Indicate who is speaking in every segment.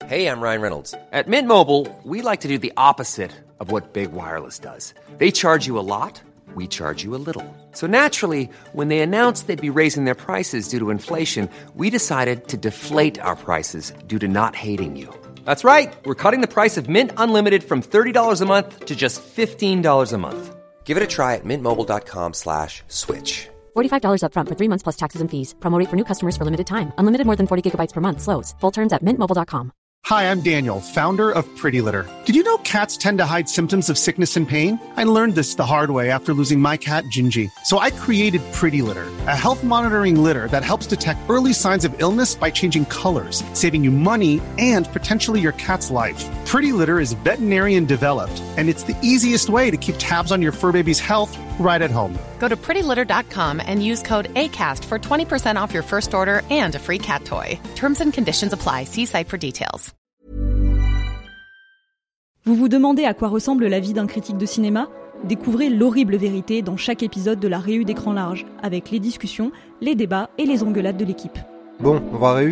Speaker 1: Hey, I'm Ryan Reynolds. At Mint Mobile, we like to do the opposite of what Big Wireless does. They charge you a lot, we charge you a little. So naturally, when they announced they'd be raising their prices due to inflation, we decided to deflate our prices due to not hating you. That's right. We're cutting the price of Mint Unlimited from $30 a month to just $15 a month. Give it a try at mintmobile.com/switch.
Speaker 2: $45 up front for 3 months plus taxes and fees. Promo rate for new customers for limited time. Unlimited more than 40 gigabytes per month. Slows full terms at mintmobile.com.
Speaker 3: Hi, I'm Daniel, founder of Pretty Litter. Did you know cats tend to hide symptoms of sickness and pain? I learned this the hard way after losing my cat, Gingy. So I created Pretty Litter, a health monitoring litter that helps detect early signs of illness by changing colors, saving you money and potentially your cat's life. Pretty Litter is veterinarian developed, and it's the easiest way to keep tabs on your fur baby's health right at home.
Speaker 4: Go to prettylitter.com and use code ACAST for 20% off your first order and a free cat toy. Terms and conditions apply. See site for details.
Speaker 5: Vous vous demandez à quoi ressemble la vie d'un critique de cinéma ? Découvrez l'horrible vérité dans chaque épisode de la Réu d'écran large, avec les discussions, les débats et les engueulades de l'équipe.
Speaker 6: Bon, on va Réu ?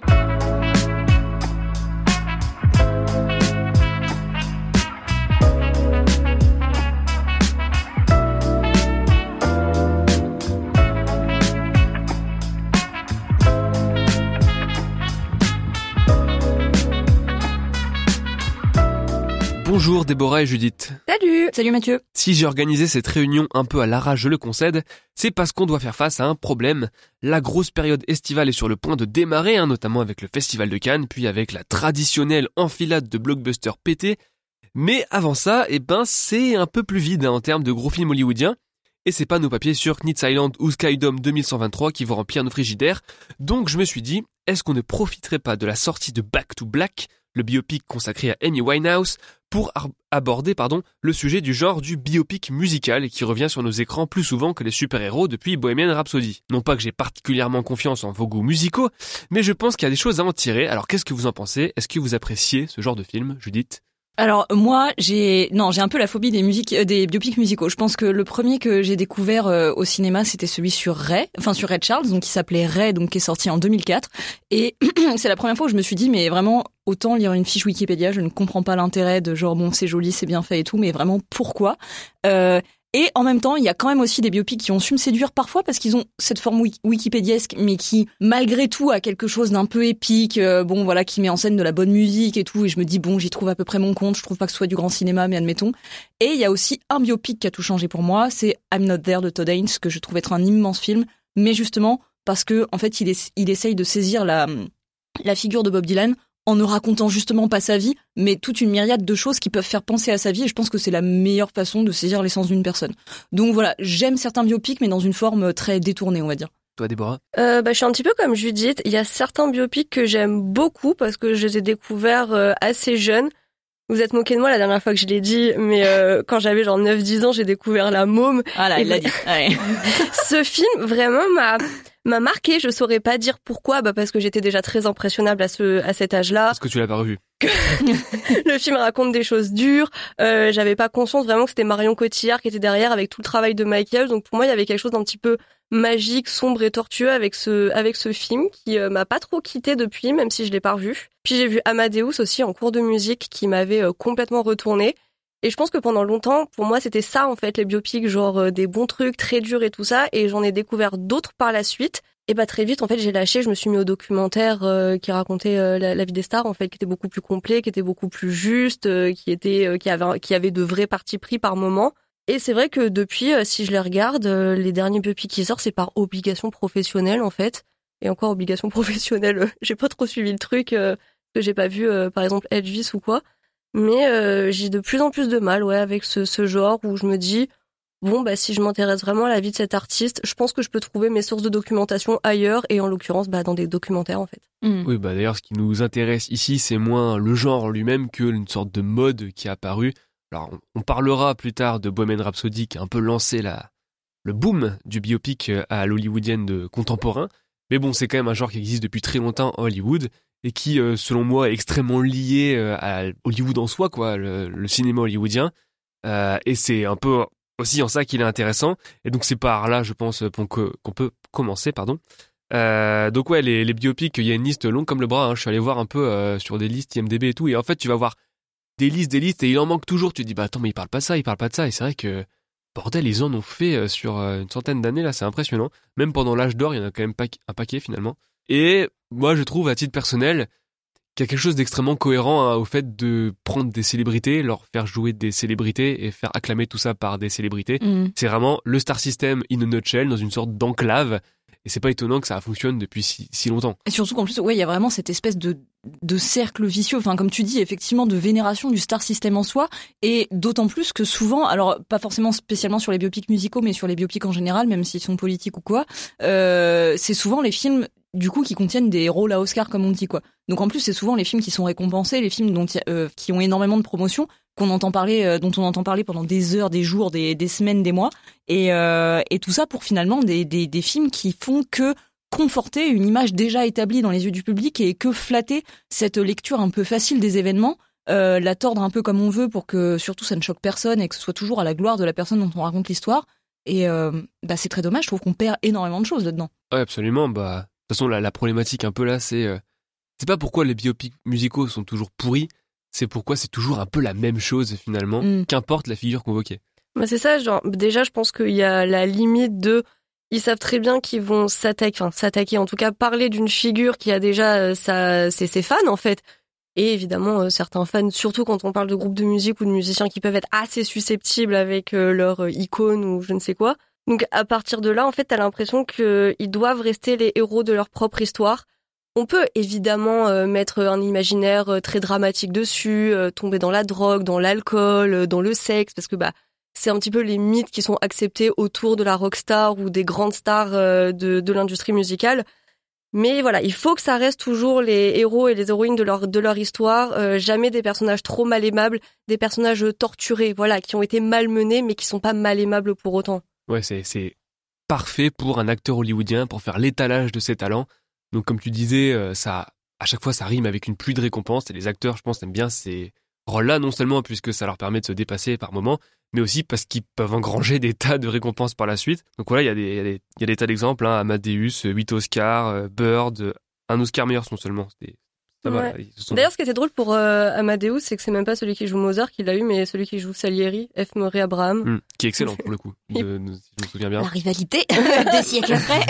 Speaker 7: Bonjour Déborah et Judith.
Speaker 8: Salut.
Speaker 5: Salut Mathieu.
Speaker 7: Si j'ai organisé cette réunion un peu à l'arrache, je le concède, c'est parce qu'on doit faire face à un problème. La grosse période estivale est sur le point de démarrer, notamment avec le Festival de Cannes, puis avec la traditionnelle enfilade de blockbusters pétés. Mais avant ça, c'est un peu plus vide en termes de gros films hollywoodiens. Et c'est pas nos papiers sur Knit Island ou Skydome 2123 qui vont remplir nos frigidaires. Donc je me suis dit, est-ce qu'on ne profiterait pas de la sortie de Back to Black, le biopic consacré à Amy Winehouse, pour aborder le sujet du genre du biopic musical qui revient sur nos écrans plus souvent que les super-héros depuis Bohemian Rhapsody. Non pas que j'ai particulièrement confiance en vos goûts musicaux, mais je pense qu'il y a des choses à en tirer. Alors qu'est-ce que vous en pensez ? Est-ce que vous appréciez ce genre de film, Judith ?
Speaker 5: Alors moi j'ai un peu la phobie des biopics musicaux. Je pense que le premier que j'ai découvert au cinéma c'était celui sur Ray Charles, donc qui s'appelait Ray, donc qui est sorti en 2004. Et c'est la première fois où je me suis dit mais vraiment autant lire une fiche Wikipédia, je ne comprends pas l'intérêt de genre bon c'est joli, c'est bien fait et tout, mais vraiment pourquoi Et en même temps, il y a quand même aussi des biopics qui ont su me séduire parfois parce qu'ils ont cette forme wikipédiesque, mais qui, malgré tout, a quelque chose d'un peu épique, qui met en scène de la bonne musique et tout. Et je me dis, j'y trouve à peu près mon compte. Je trouve pas que ce soit du grand cinéma, mais admettons. Et il y a aussi un biopic qui a tout changé pour moi. C'est I'm Not There de Todd Haynes, que je trouve être un immense film. Mais justement, parce que, en fait, il essaye de saisir la figure de Bob Dylan en ne racontant justement pas sa vie, mais toute une myriade de choses qui peuvent faire penser à sa vie, et je pense que c'est la meilleure façon de saisir l'essence d'une personne. Donc voilà, j'aime certains biopics, mais dans une forme très détournée, on va dire.
Speaker 7: Toi, Déborah ?
Speaker 8: Je suis un petit peu comme Judith. Il y a certains biopics que j'aime beaucoup parce que je les ai découverts assez jeunes. Vous êtes moqué de moi la dernière fois que je l'ai dit, mais quand j'avais genre 9-10 ans, j'ai découvert La Môme.
Speaker 5: Ah là, il l'a dit. Ouais.
Speaker 8: Ce film, vraiment, m'a marqué. Je saurais pas dire pourquoi, parce que j'étais déjà très impressionnable à cet âge-là.
Speaker 7: Parce que tu l'as pas revu.
Speaker 8: Le film raconte des choses dures. J'avais pas conscience vraiment que c'était Marion Cotillard qui était derrière avec tout le travail de maquillage. Donc pour moi, il y avait quelque chose d'un petit peu magique, sombre et tortueux avec ce film qui m'a pas trop quitté depuis, même si je l'ai pas revu. Puis j'ai vu Amadeus aussi en cours de musique qui m'avait complètement retourné. Et je pense que pendant longtemps, pour moi, c'était ça en fait les biopics, genre des bons trucs très durs et tout ça. Et j'en ai découvert d'autres par la suite. Et très vite, en fait, j'ai lâché. Je me suis mis au documentaire qui racontait la vie des stars, en fait, qui était beaucoup plus complet, qui était beaucoup plus juste, qui avait de vrais partis pris par moment. Et c'est vrai que depuis, si je les regarde, les derniers biopics qui sortent, c'est par obligation professionnelle, en fait. Et encore obligation professionnelle, j'ai pas trop suivi le truc que j'ai pas vu, par exemple Elvis ou quoi. Mais j'ai de plus en plus de mal, avec ce genre où je me dis, si je m'intéresse vraiment à la vie de cet artiste, je pense que je peux trouver mes sources de documentation ailleurs et en l'occurrence, dans des documentaires, en fait.
Speaker 7: Oui, d'ailleurs, ce qui nous intéresse ici, c'est moins le genre lui-même que une sorte de mode qui est apparu. Alors, on parlera plus tard de Bohemian Rhapsody qui a un peu lancé le boom du biopic à l'hollywoodienne de contemporain. Mais c'est quand même un genre qui existe depuis très longtemps à Hollywood et qui, selon moi, est extrêmement lié à Hollywood en soi, le cinéma hollywoodien. Et c'est un peu aussi en ça qu'il est intéressant. Et donc c'est par là, je pense, qu'on peut commencer, Donc ouais, les biopics, il y a une liste longue comme le bras, hein. Je suis allé voir un peu sur des listes IMDb et tout, et en fait tu vas voir des listes, et il en manque toujours. Tu te dis bah attends, mais il parle pas de ça, et c'est vrai que bordel, ils en ont fait sur une centaine d'années là, c'est impressionnant. Même pendant l'âge d'or, il y en a quand même un paquet finalement. Et moi je trouve à titre personnel qu'il y a quelque chose d'extrêmement cohérent au fait de prendre des célébrités, leur faire jouer des célébrités et faire acclamer tout ça par des célébrités. C'est vraiment le star system in a nutshell, dans une sorte d'enclave. Et c'est pas étonnant que ça fonctionne depuis si longtemps. Et
Speaker 5: surtout qu'en plus, ouais, il y a vraiment cette espèce de cercle vicieux, enfin comme tu dis, effectivement, de vénération du star system en soi, et d'autant plus que souvent, alors pas forcément spécialement sur les biopics musicaux, mais sur les biopics en général, même s'ils sont politiques ou quoi, c'est souvent les films du coup qui contiennent des rôles à Oscar comme on dit quoi. Donc en plus c'est souvent les films qui sont récompensés, les films qui ont énormément de promotion, dont on entend parler pendant des heures, des jours, des semaines, des mois, et tout ça pour finalement des films qui font que conforter une image déjà établie dans les yeux du public et que flatter cette lecture un peu facile des événements, la tordre un peu comme on veut pour que surtout ça ne choque personne et que ce soit toujours à la gloire de la personne dont on raconte l'histoire. Et c'est très dommage, je trouve qu'on perd énormément de choses là-dedans.
Speaker 7: Ouais, absolument. De toute façon, la problématique un peu là, c'est pas pourquoi les biopics musicaux sont toujours pourris, c'est pourquoi c'est toujours un peu la même chose finalement, qu'importe la figure convoquée.
Speaker 8: Bah c'est ça, genre déjà je pense qu'il y a la limite de, ils savent très bien qu'ils vont s'attaquer, en tout cas parler d'une figure qui a déjà ses fans en fait. Et évidemment certains fans, surtout quand on parle de groupes de musique ou de musiciens qui peuvent être assez susceptibles avec leur icône ou je ne sais quoi. Donc à partir de là, en fait, t'as l'impression qu'ils doivent rester les héros de leur propre histoire. On peut évidemment mettre un imaginaire très dramatique dessus, tomber dans la drogue, dans l'alcool, dans le sexe, parce que c'est un petit peu les mythes qui sont acceptés autour de la rockstar ou des grandes stars de l'industrie musicale. Mais voilà, il faut que ça reste toujours les héros et les héroïnes de leur histoire, jamais des personnages trop mal aimables, des personnages torturés, voilà, qui ont été malmenés mais qui sont pas mal aimables pour autant.
Speaker 7: Ouais, c'est parfait pour un acteur hollywoodien, pour faire l'étalage de ses talents. Donc comme tu disais, ça, à chaque fois ça rime avec une pluie de récompenses, et les acteurs, je pense, aiment bien ces rôles-là, non seulement puisque ça leur permet de se dépasser par moments, mais aussi parce qu'ils peuvent engranger des tas de récompenses par la suite. Donc voilà, il y a des tas d'exemples, hein, Amadeus, 8 Oscars, Bird, un Oscar meilleur son seulement. Ça va,
Speaker 8: ouais. D'ailleurs, ce qui était drôle pour Amadeus, c'est que c'est même pas celui qui joue Mozart qui l'a eu, mais celui qui joue Salieri, F. Murray Abraham.
Speaker 7: Qui est excellent pour le coup, si je me souviens bien.
Speaker 5: La rivalité des siècles après.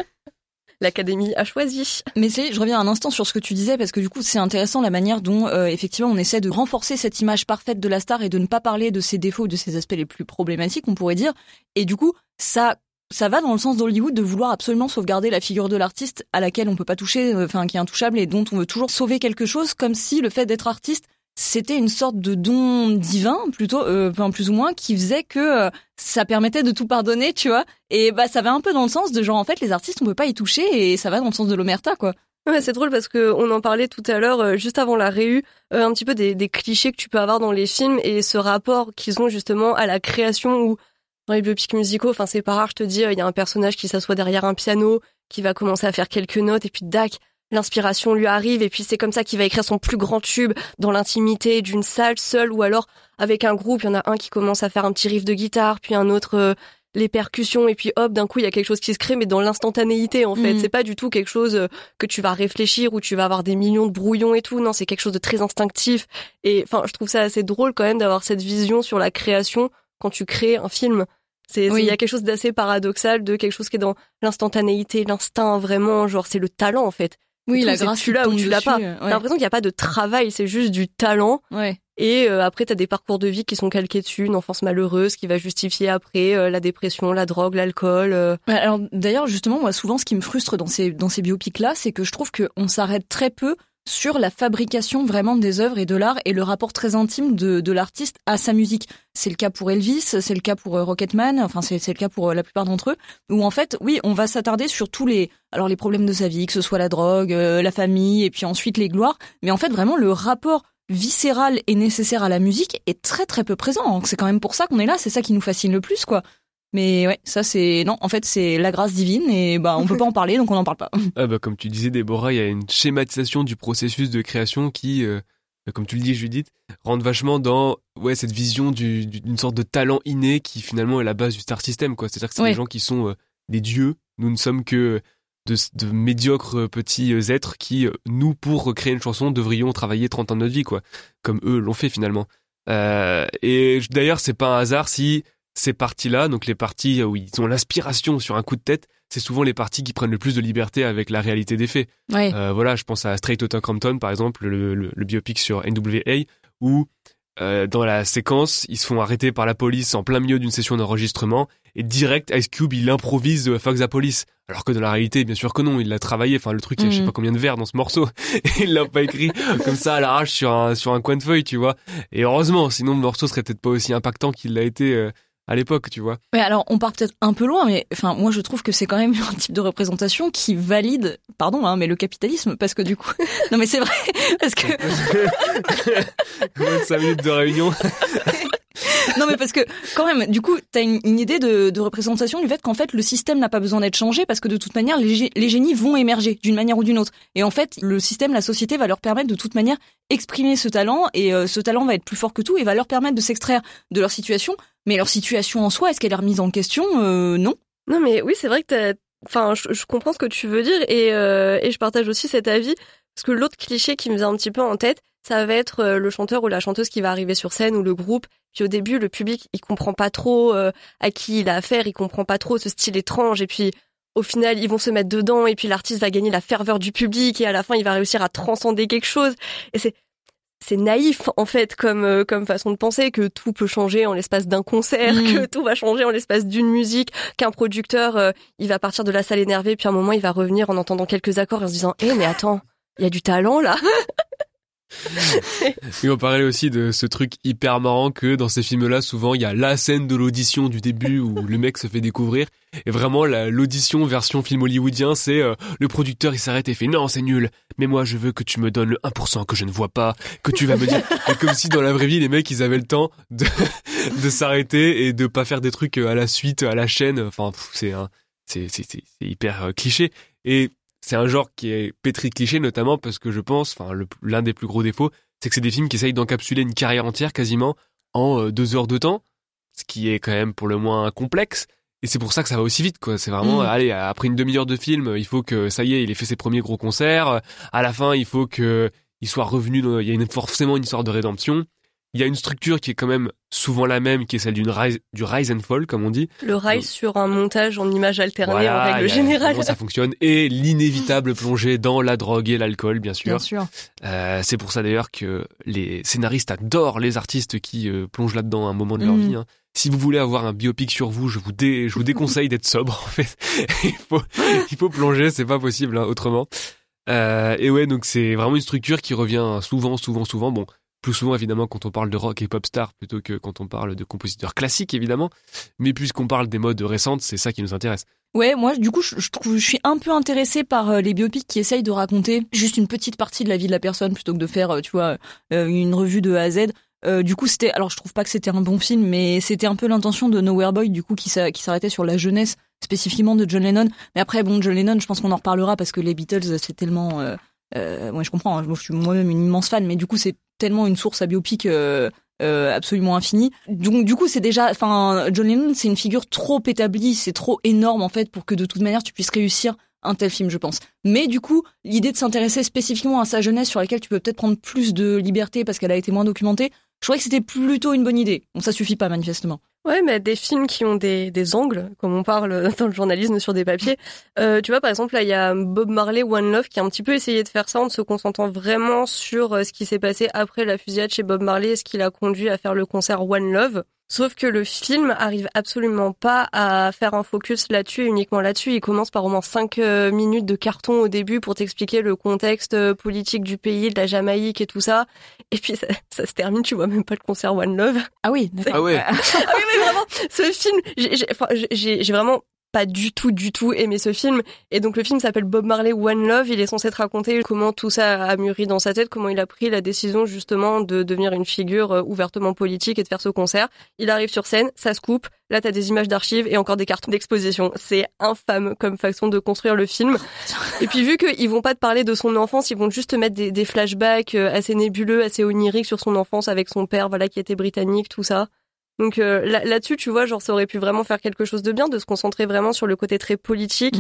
Speaker 8: L'Académie a choisi.
Speaker 5: Mais je reviens un instant sur ce que tu disais, parce que du coup c'est intéressant la manière dont effectivement on essaie de renforcer cette image parfaite de la star et de ne pas parler de ses défauts ou de ses aspects les plus problématiques, on pourrait dire. Et du coup ça va dans le sens d'Hollywood de vouloir absolument sauvegarder la figure de l'artiste à laquelle on peut pas toucher, qui est intouchable et dont on veut toujours sauver quelque chose, comme si le fait d'être artiste c'était une sorte de don divin, plutôt, plus ou moins, qui faisait que ça permettait de tout pardonner, tu vois. Et ça va un peu dans le sens de genre, en fait, les artistes, on peut pas y toucher, et ça va dans le sens de l'omerta, quoi.
Speaker 8: Ouais, c'est drôle parce que on en parlait tout à l'heure, juste avant la réu, un petit peu des clichés que tu peux avoir dans les films et ce rapport qu'ils ont justement à la création ou dans les biopics musicaux. Enfin, c'est pas rare, je te dis, il y a un personnage qui s'assoit derrière un piano, qui va commencer à faire quelques notes, et puis dac, l'inspiration lui arrive, et puis c'est comme ça qu'il va écrire son plus grand tube dans l'intimité d'une salle seule ou alors avec un groupe. Il y en a un qui commence à faire un petit riff de guitare, puis un autre les percussions, et puis hop, d'un coup il y a quelque chose qui se crée, mais dans l'instantanéité en fait. C'est pas du tout quelque chose que tu vas réfléchir ou tu vas avoir des millions de brouillons et tout. Non, c'est quelque chose de très instinctif. Et enfin, je trouve ça assez drôle quand même d'avoir cette vision sur la création quand tu crées un film. Il y a quelque chose d'assez paradoxal, de quelque chose qui est dans l'instantanéité, l'instinct, vraiment, genre c'est le talent en fait.
Speaker 5: Oui, la grâce
Speaker 8: tu l'as ou tu l'as pas. Ouais. T'as l'impression qu'il n'y a pas de travail, c'est juste du talent.
Speaker 5: Ouais.
Speaker 8: Et après, t'as des parcours de vie qui sont calqués dessus, une enfance malheureuse qui va justifier après la dépression, la drogue, l'alcool.
Speaker 5: Alors d'ailleurs, justement, moi, souvent, ce qui me frustre dans ces biopics-là, c'est que je trouve qu'on s'arrête très peu sur la fabrication vraiment des œuvres et de l'art et le rapport très intime de l'artiste à sa musique. C'est le cas pour Elvis, c'est le cas pour Rocketman, enfin c'est le cas pour la plupart d'entre eux, où en fait, oui, on va s'attarder sur tous les problèmes de sa vie, que ce soit la drogue, la famille, et puis ensuite les gloires, mais en fait vraiment le rapport viscéral et nécessaire à la musique est très très peu présent. C'est quand même pour ça qu'on est là, c'est ça qui nous fascine le plus, quoi. Mais ouais, ça non, en fait c'est la grâce divine et on peut pas en parler donc on n'en parle pas.
Speaker 7: Comme tu disais Déborah, il y a une schématisation du processus de création qui, comme tu le dis Judith, rentre vachement dans cette vision d'une sorte de talent inné qui finalement est la base du star system, quoi. C'est-à-dire que c'est des gens qui sont des dieux, nous ne sommes que de médiocres petits êtres qui, nous, pour créer une chanson, devrions travailler 30 ans de notre vie, quoi. Comme eux l'ont fait, finalement. Et d'ailleurs, c'est pas un hasard si ces parties-là, donc les parties où ils ont l'inspiration sur un coup de tête, c'est souvent les parties qui prennent le plus de liberté avec la réalité des faits.
Speaker 5: Ouais.
Speaker 7: Voilà, je pense à Straight Outta Compton, par exemple, le biopic sur NWA, où dans la séquence, ils se font arrêter par la police en plein milieu d'une session d'enregistrement, et direct, Ice Cube, il improvise Fuck the Police. Alors que dans la réalité, bien sûr que non, il l'a travaillé. Enfin, le truc, il y a je sais pas combien de vers dans ce morceau. Et il l'a pas écrit comme ça à l'arrache sur un coin de feuille, tu vois. Et heureusement, sinon le morceau serait peut-être pas aussi impactant qu'il l'a été à l'époque, tu vois.
Speaker 5: Ouais, alors on part peut-être un peu loin, mais enfin moi je trouve que c'est quand même un type de représentation qui valide, pardon, mais le capitalisme, parce que du coup, non mais c'est vrai, parce que
Speaker 7: 5 minutes de réunion.
Speaker 5: Non mais parce que quand même, du coup, t'as une idée de représentation du fait qu'en fait le système n'a pas besoin d'être changé parce que de toute manière les génies vont émerger d'une manière ou d'une autre. Et en fait, le système, la société va leur permettre de toute manière exprimer ce talent et ce talent va être plus fort que tout et va leur permettre de s'extraire de leur situation. Mais leur situation en soi, est-ce qu'elle est remise en question ? Non.
Speaker 8: Non mais oui, c'est vrai que je comprends ce que tu veux dire et je partage aussi cet avis parce que l'autre cliché qui me vient un petit peu en tête, ça va être le chanteur ou la chanteuse qui va arriver sur scène ou le groupe. Puis au début, le public, il comprend pas trop à qui il a affaire, il comprend pas trop ce style étrange. Et puis au final, ils vont se mettre dedans et puis l'artiste va gagner la ferveur du public et à la fin, il va réussir à transcender quelque chose. Et c'est naïf en fait comme façon de penser que tout peut changer en l'espace d'un concert, que tout va changer en l'espace d'une musique, qu'un producteur il va partir de la salle énervé puis à un moment il va revenir en entendant quelques accords et en se disant mais attends, il y a du talent là.
Speaker 7: Et on parlait aussi de ce truc hyper marrant que dans ces films-là, souvent, il y a la scène de l'audition du début où le mec se fait découvrir. Et vraiment, l'audition version film hollywoodien, c'est le producteur, il s'arrête et fait « Non, c'est nul, mais moi, je veux que tu me donnes le 1% que je ne vois pas, que tu vas me dire... » Et comme si dans la vraie vie, les mecs, ils avaient le temps de s'arrêter et de pas faire des trucs à la suite, à la chaîne. Enfin, c'est hyper cliché. Et c'est un genre qui est pétri de clichés, notamment parce que je pense, l'un des plus gros défauts, c'est que c'est des films qui essayent d'encapsuler une carrière entière quasiment en 2 heures de temps, ce qui est quand même pour le moins complexe. Et c'est pour ça que ça va aussi vite, quoi. C'est vraiment, allez, après une demi-heure de film, il faut que, ça y est, il ait fait ses premiers gros concerts. À la fin, il faut que il soit revenu, il y a forcément une histoire de rédemption. Il y a une structure qui est quand même souvent la même, qui est celle du rise and fall, comme on dit.
Speaker 8: Le rise sur un montage en images alternées, voilà, en règle générale.
Speaker 7: Comment ça fonctionne. Et l'inévitable plongée dans la drogue et l'alcool, bien sûr.
Speaker 5: Bien sûr.
Speaker 7: C'est pour ça d'ailleurs que les scénaristes adorent les artistes qui plongent là-dedans à un moment de leur vie. Hein. Si vous voulez avoir un biopic sur vous, je vous déconseille d'être sobre, en fait. il faut plonger, c'est pas possible, hein, autrement. Et ouais, donc c'est vraiment une structure qui revient souvent. Bon, plus souvent évidemment quand on parle de rock et pop star plutôt que quand on parle de compositeurs classiques évidemment, mais puisqu'on parle des modes récentes, c'est ça qui nous intéresse.
Speaker 5: Ouais, moi du coup je suis un peu intéressée par les biopics qui essayent de raconter juste une petite partie de la vie de la personne plutôt que de faire tu vois une revue de A à Z. Du coup c'était, alors je trouve pas que c'était un bon film, mais c'était un peu l'intention de Nowhere Boy du coup qui s'arrêtait sur la jeunesse spécifiquement de John Lennon. Mais après bon, John Lennon, je pense qu'on en reparlera parce que les Beatles c'est tellement moi je comprends, je suis moi-même une immense fan, mais du coup c'est tellement une source à biopic absolument infinie. Donc du coup c'est déjà, John Lennon c'est une figure trop établie, c'est trop énorme en fait pour que de toute manière tu puisses réussir un tel film, je pense. Mais du coup l'idée de s'intéresser spécifiquement à sa jeunesse sur laquelle tu peux peut-être prendre plus de liberté parce qu'elle a été moins documentée, je trouvais que c'était plutôt une bonne idée. Bon, ça suffit pas manifestement.
Speaker 8: Ouais, mais des films qui ont des angles, comme on parle dans le journalisme sur des papiers. Tu vois, par exemple, là, il y a Bob Marley, One Love, qui a un petit peu essayé de faire ça en se concentrant vraiment sur ce qui s'est passé après la fusillade chez Bob Marley et ce qui l'a conduit à faire le concert One Love. Sauf que le film arrive absolument pas à faire un focus là-dessus, uniquement là-dessus. Il commence par au moins 5 minutes de carton au début pour t'expliquer le contexte politique du pays, de la Jamaïque et tout ça. Et puis ça se termine, tu vois même pas le concert One Love.
Speaker 5: Ah oui, d'accord.
Speaker 7: Ah ouais.
Speaker 8: Ah oui, mais vraiment, ce film, j'ai vraiment pas du tout aimé ce film. Et donc le film s'appelle Bob Marley One Love. Il est censé te raconter comment tout ça a mûri dans sa tête, comment il a pris la décision justement de devenir une figure ouvertement politique et de faire ce concert. Il arrive sur scène, ça se coupe. Là, t'as des images d'archives et encore des cartons d'exposition. C'est infâme comme façon de construire le film. Et puis vu qu'ils vont pas te parler de son enfance, ils vont juste te mettre des flashbacks assez nébuleux, assez oniriques sur son enfance avec son père, voilà, qui était britannique, tout ça. Donc là-dessus, tu vois, genre ça aurait pu vraiment faire quelque chose de bien, de se concentrer vraiment sur le côté très politique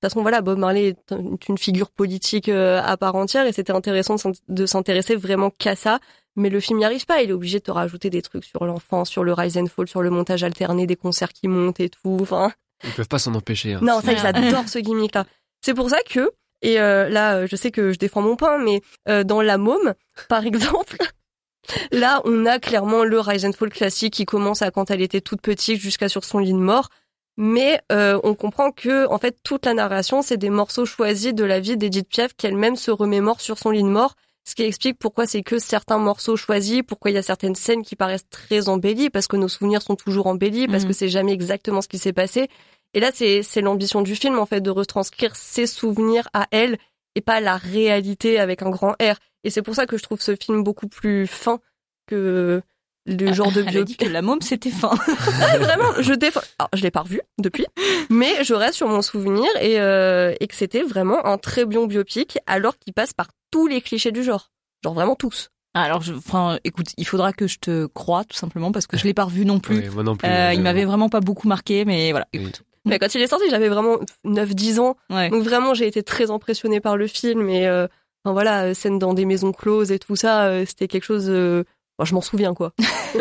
Speaker 8: façon, voilà, Bob Marley est une figure politique à part entière et c'était intéressant de s'intéresser vraiment qu'à ça. Mais le film n'y arrive pas. Il est obligé de te rajouter des trucs sur l'enfance, sur le rise and fall, sur le montage alterné des concerts qui montent et tout. Enfin,
Speaker 7: Ils peuvent pas s'en empêcher. Hein.
Speaker 8: non, ça, j'adore ce gimmick-là. C'est pour ça que, et là, je sais que je défends mon pain, mais dans La Môme, par exemple, là, on a clairement le rise and fall classique qui commence à quand elle était toute petite jusqu'à sur son lit de mort. Mais on comprend que, en fait, toute la narration, c'est des morceaux choisis de la vie d'Edith Piaf qu'elle-même se remémore sur son lit de mort. Ce qui explique pourquoi c'est que certains morceaux choisis, pourquoi il y a certaines scènes qui paraissent très embellies, parce que nos souvenirs sont toujours embellis, parce que c'est jamais exactement ce qui s'est passé. Et là, c'est l'ambition du film, en fait, de retranscrire ses souvenirs à elle et pas la réalité avec un grand R. Et c'est pour ça que je trouve ce film beaucoup plus fin que le genre de
Speaker 5: Elle a dit que La Môme, c'était fin.
Speaker 8: Vraiment, alors, je l'ai pas revu depuis, mais je reste sur mon souvenir et que c'était vraiment un très bon biopic, alors qu'il passe par tous les clichés du genre. Genre vraiment tous.
Speaker 5: Alors, écoute, il faudra que je te croie, tout simplement, parce que je l'ai pas revu non plus.
Speaker 7: Ouais, moi non plus.
Speaker 5: Il m'avait vraiment pas beaucoup marqué, mais voilà, écoute.
Speaker 8: Mais quand il est sorti, j'avais vraiment 9-10 ans.
Speaker 5: Ouais.
Speaker 8: Donc vraiment, j'ai été très impressionnée par le film. Et enfin voilà, scène dans des maisons closes et tout ça, c'était quelque chose... je m'en souviens, quoi.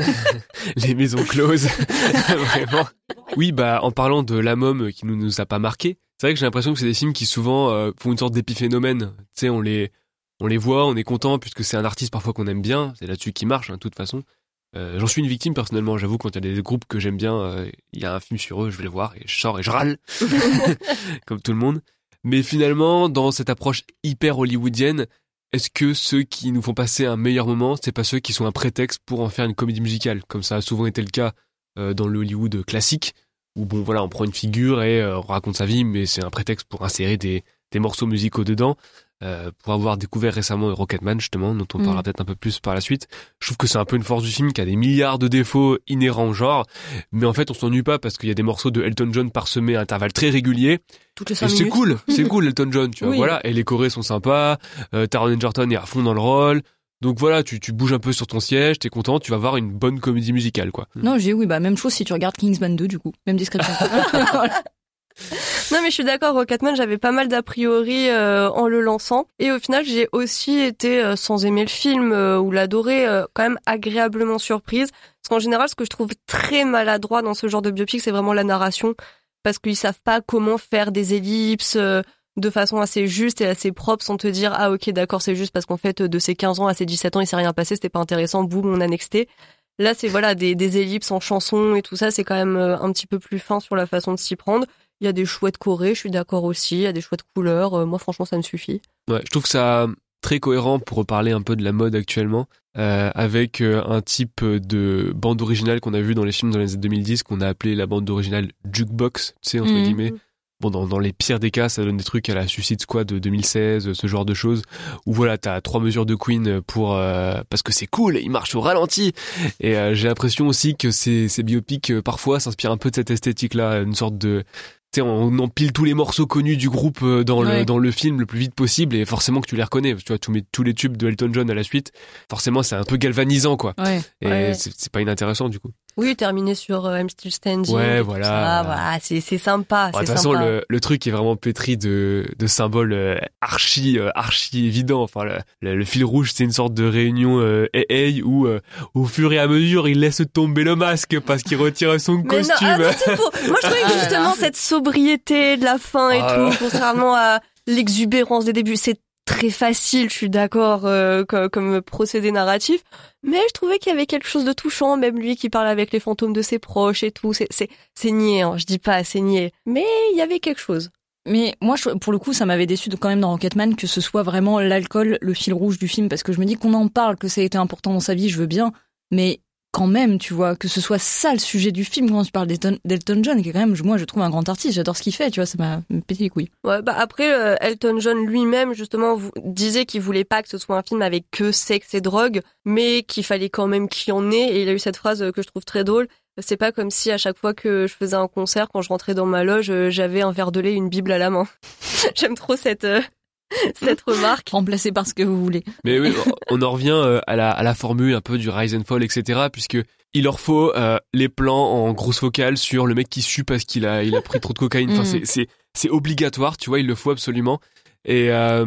Speaker 7: Les maisons closes. Vraiment. Oui, en parlant de La Môme qui nous a pas marqué, c'est vrai que j'ai l'impression que c'est des films qui souvent font une sorte d'épiphénomène. Tu sais, on les voit, on est content puisque c'est un artiste parfois qu'on aime bien. C'est là-dessus qu'il marche, de toute façon. J'en suis une victime personnellement, j'avoue, quand il y a des groupes que j'aime bien, il y a un film sur eux, je vais le voir et je sors et je râle, comme tout le monde. Mais finalement, dans cette approche hyper hollywoodienne, est-ce que ceux qui nous font passer un meilleur moment, c'est pas ceux qui sont un prétexte pour en faire une comédie musicale, comme ça a souvent été le cas dans le Hollywood classique, où bon voilà, on prend une figure et on raconte sa vie, mais c'est un prétexte pour insérer des morceaux musicaux dedans. Pour avoir découvert récemment Rocketman, justement, dont on parlera peut-être un peu plus par la suite, je trouve que c'est un peu une force du film qui a des milliards de défauts inhérents au genre, mais en fait on s'ennuie pas parce qu'il y a des morceaux de Elton John parsemés à intervalles très réguliers.
Speaker 8: Toutes les 5 minutes.
Speaker 7: C'est cool Elton John, tu vois,
Speaker 5: Oui.
Speaker 7: voilà, et les chorés sont sympas, Taron Egerton est à fond dans le rôle. Donc voilà, tu bouges un peu sur ton siège, t'es content, tu vas voir une bonne comédie musicale, quoi.
Speaker 5: Non, même chose si tu regardes Kingsman 2, du coup. Même description. Voilà.
Speaker 8: Non, mais je suis d'accord, Rocketman, j'avais pas mal d'a priori en le lançant. Et au final, j'ai aussi été, sans aimer le film ou l'adorer, quand même agréablement surprise. Parce qu'en général, ce que je trouve très maladroit dans ce genre de biopic, c'est vraiment la narration. Parce qu'ils savent pas comment faire des ellipses de façon assez juste et assez propre sans te dire « Ah ok, d'accord, c'est juste parce qu'en fait, de ses 15 ans à ses 17 ans, il s'est rien passé, c'était pas intéressant, boum, on annexé. » Là, c'est voilà des ellipses en chansons et tout ça, c'est quand même un petit peu plus fin sur la façon de s'y prendre. Il y a des chouettes chorés, je suis d'accord aussi, il y a des chouettes couleurs, moi franchement ça me suffit.
Speaker 7: Ouais, je trouve ça très cohérent pour reparler un peu de la mode actuellement, avec un type de bande originale qu'on a vu dans les films dans les années 2010, qu'on a appelé la bande originale jukebox, tu sais, entre guillemets. Bon, dans les pires des cas, ça donne des trucs à la Suicide Squad de 2016, ce genre de choses, où voilà, t'as 3 mesures de Queen pour parce que c'est cool, il marche au ralenti. Et j'ai l'impression aussi que ces biopics parfois s'inspirent un peu de cette esthétique-là, une sorte de... Tu sais, on empile tous les morceaux connus du groupe dans le film le plus vite possible, et forcément que tu les reconnais. Tu vois, tu mets tous les tubes de Elton John à la suite, forcément c'est un peu galvanisant, quoi.
Speaker 5: Ouais.
Speaker 7: Et c'est pas inintéressant, du coup.
Speaker 8: Oui, terminer sur I'm Still Standing.
Speaker 7: Ouais,
Speaker 8: et
Speaker 7: voilà.
Speaker 8: tout ça, voilà, c'est sympa.
Speaker 7: De toute façon, le truc est vraiment pétri de symboles archi évidents. Enfin, le fil rouge, c'est une sorte de réunion AA où, au fur et à mesure, il laisse tomber le masque parce qu'il retire son costume.
Speaker 8: Non, c'est faux. Moi, je trouvais que justement cette sobriété de la fin et tout, contrairement à l'exubérance des débuts, c'est très facile, je suis d'accord, comme procédé narratif. Mais je trouvais qu'il y avait quelque chose de touchant, même lui qui parle avec les fantômes de ses proches et tout. C'est niais, hein, je dis pas, c'est niais. Mais il y avait quelque chose.
Speaker 5: Mais moi, pour le coup, ça m'avait déçu quand même dans Rocketman que ce soit vraiment l'alcool, le fil rouge du film, parce que je me dis qu'on en parle, que ça a été important dans sa vie, je veux bien, mais quand même, tu vois, que ce soit ça le sujet du film quand tu parles d'Elton John, qui est quand même, moi, je trouve un grand artiste, j'adore ce qu'il fait, tu vois, ça m'a pété les couilles.
Speaker 8: Ouais, après, Elton John lui-même, justement, disait qu'il voulait pas que ce soit un film avec que sexe et drogue, mais qu'il fallait quand même qu'il y en ait, et il a eu cette phrase que je trouve très drôle. C'est pas comme si à chaque fois que je faisais un concert, quand je rentrais dans ma loge, j'avais un verre de lait et une bible à la main. J'aime trop cette remarque.
Speaker 5: Remplacez par ce que vous voulez.
Speaker 7: Mais oui, on en revient à la formule un peu du rise and fall, etc. Puisque il leur faut les plans en grosse focale sur le mec qui sue parce qu'il a pris trop de cocaïne. Enfin, c'est obligatoire, tu vois, il le faut absolument. Et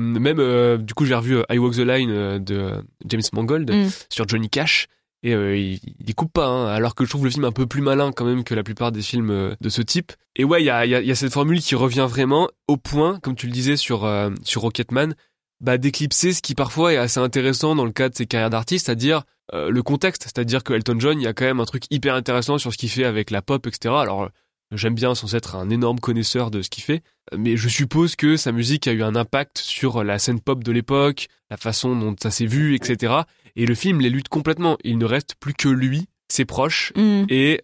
Speaker 7: même du coup j'ai revu I Walk the Line de James Mangold sur Johnny Cash. Et il coupe pas, hein, alors que je trouve le film un peu plus malin quand même que la plupart des films de ce type. Et ouais, il y a cette formule qui revient vraiment au point, comme tu le disais sur Rocketman, d'éclipser ce qui parfois est assez intéressant dans le cas de ses carrières d'artiste, c'est-à-dire le contexte. C'est-à-dire que Elton John, il y a quand même un truc hyper intéressant sur ce qu'il fait avec la pop, etc. Alors j'aime bien sans être un énorme connaisseur de ce qu'il fait, mais je suppose que sa musique a eu un impact sur la scène pop de l'époque, la façon dont ça s'est vu, etc. Et le film les lutte complètement. Il ne reste plus que lui, ses proches et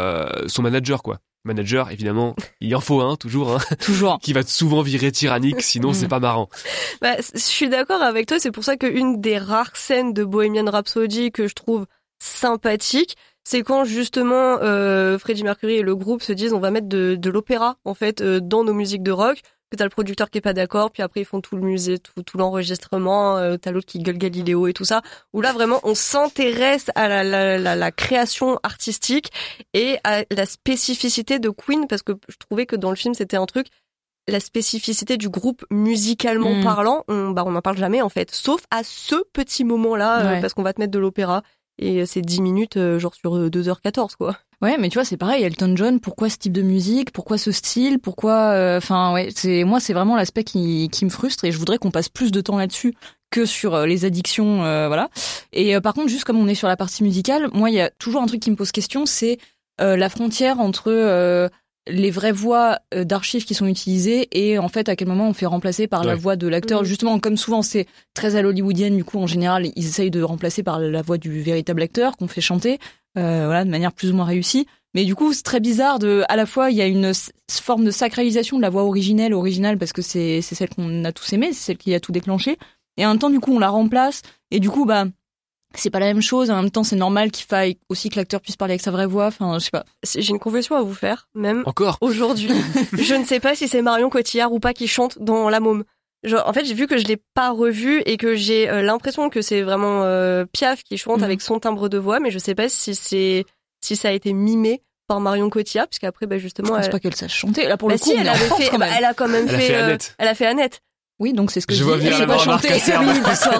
Speaker 7: son manager, quoi. Manager, évidemment, il en faut un, toujours, hein.
Speaker 5: Toujours.
Speaker 7: Qui va souvent virer tyrannique, sinon c'est pas marrant.
Speaker 8: Je suis d'accord avec toi, c'est pour ça qu'une des rares scènes de Bohemian Rhapsody que je trouve sympathique, c'est quand justement Freddie Mercury et le groupe se disent on va mettre de l'opéra en fait dans nos musiques de rock, que t'as le producteur qui est pas d'accord, puis après ils font tout le musée, tout l'enregistrement, t'as l'autre qui gueule Galiléo et tout ça, où là vraiment on s'intéresse à la création artistique et à la spécificité de Queen, parce que je trouvais que dans le film c'était un truc, la spécificité du groupe musicalement parlant, on en parle jamais en fait, sauf à ce petit moment-là, parce qu'on va te mettre de l'opéra. Et c'est 10 minutes, genre sur 2h14, quoi.
Speaker 5: Ouais, mais tu vois, c'est pareil, Elton John, pourquoi ce type de musique, pourquoi ce style, pourquoi... c'est vraiment l'aspect qui me frustre, et je voudrais qu'on passe plus de temps là-dessus que sur les addictions, voilà. Et par contre, juste comme on est sur la partie musicale, moi, il y a toujours un truc qui me pose question, c'est la frontière entre... les vraies voix d'archives qui sont utilisées et en fait à quel moment on fait remplacer par la voix de l'acteur. Justement, comme souvent c'est très à l'hollywoodienne, du coup en général ils essayent de remplacer par la voix du véritable acteur qu'on fait chanter, de manière plus ou moins réussie. Mais du coup c'est très bizarre à la fois il y a une forme de sacralisation de la voix originale parce que c'est celle qu'on a tous aimée, c'est celle qui a tout déclenché, et en même temps du coup on la remplace et du coup c'est pas la même chose. En même temps, c'est normal qu'il faille aussi que l'acteur puisse parler avec sa vraie voix. Enfin, je sais pas.
Speaker 8: J'ai une confession à vous faire, même.
Speaker 7: Encore
Speaker 8: aujourd'hui. Je ne sais pas si c'est Marion Cotillard ou pas qui chante dans La Môme. Genre, en fait, j'ai vu que je l'ai pas revu et que j'ai l'impression que c'est vraiment Piaf qui chante avec son timbre de voix, mais je sais pas si ça a été mimé par Marion Cotillard, parce qu'après, justement.
Speaker 5: Je pense pas qu'elle sache chanter. Là, pour le coup,
Speaker 8: elle a quand même fait Annette. Elle a fait Annette.
Speaker 5: Oui, donc c'est ce que
Speaker 7: je vois bien la remarque assez
Speaker 8: Mais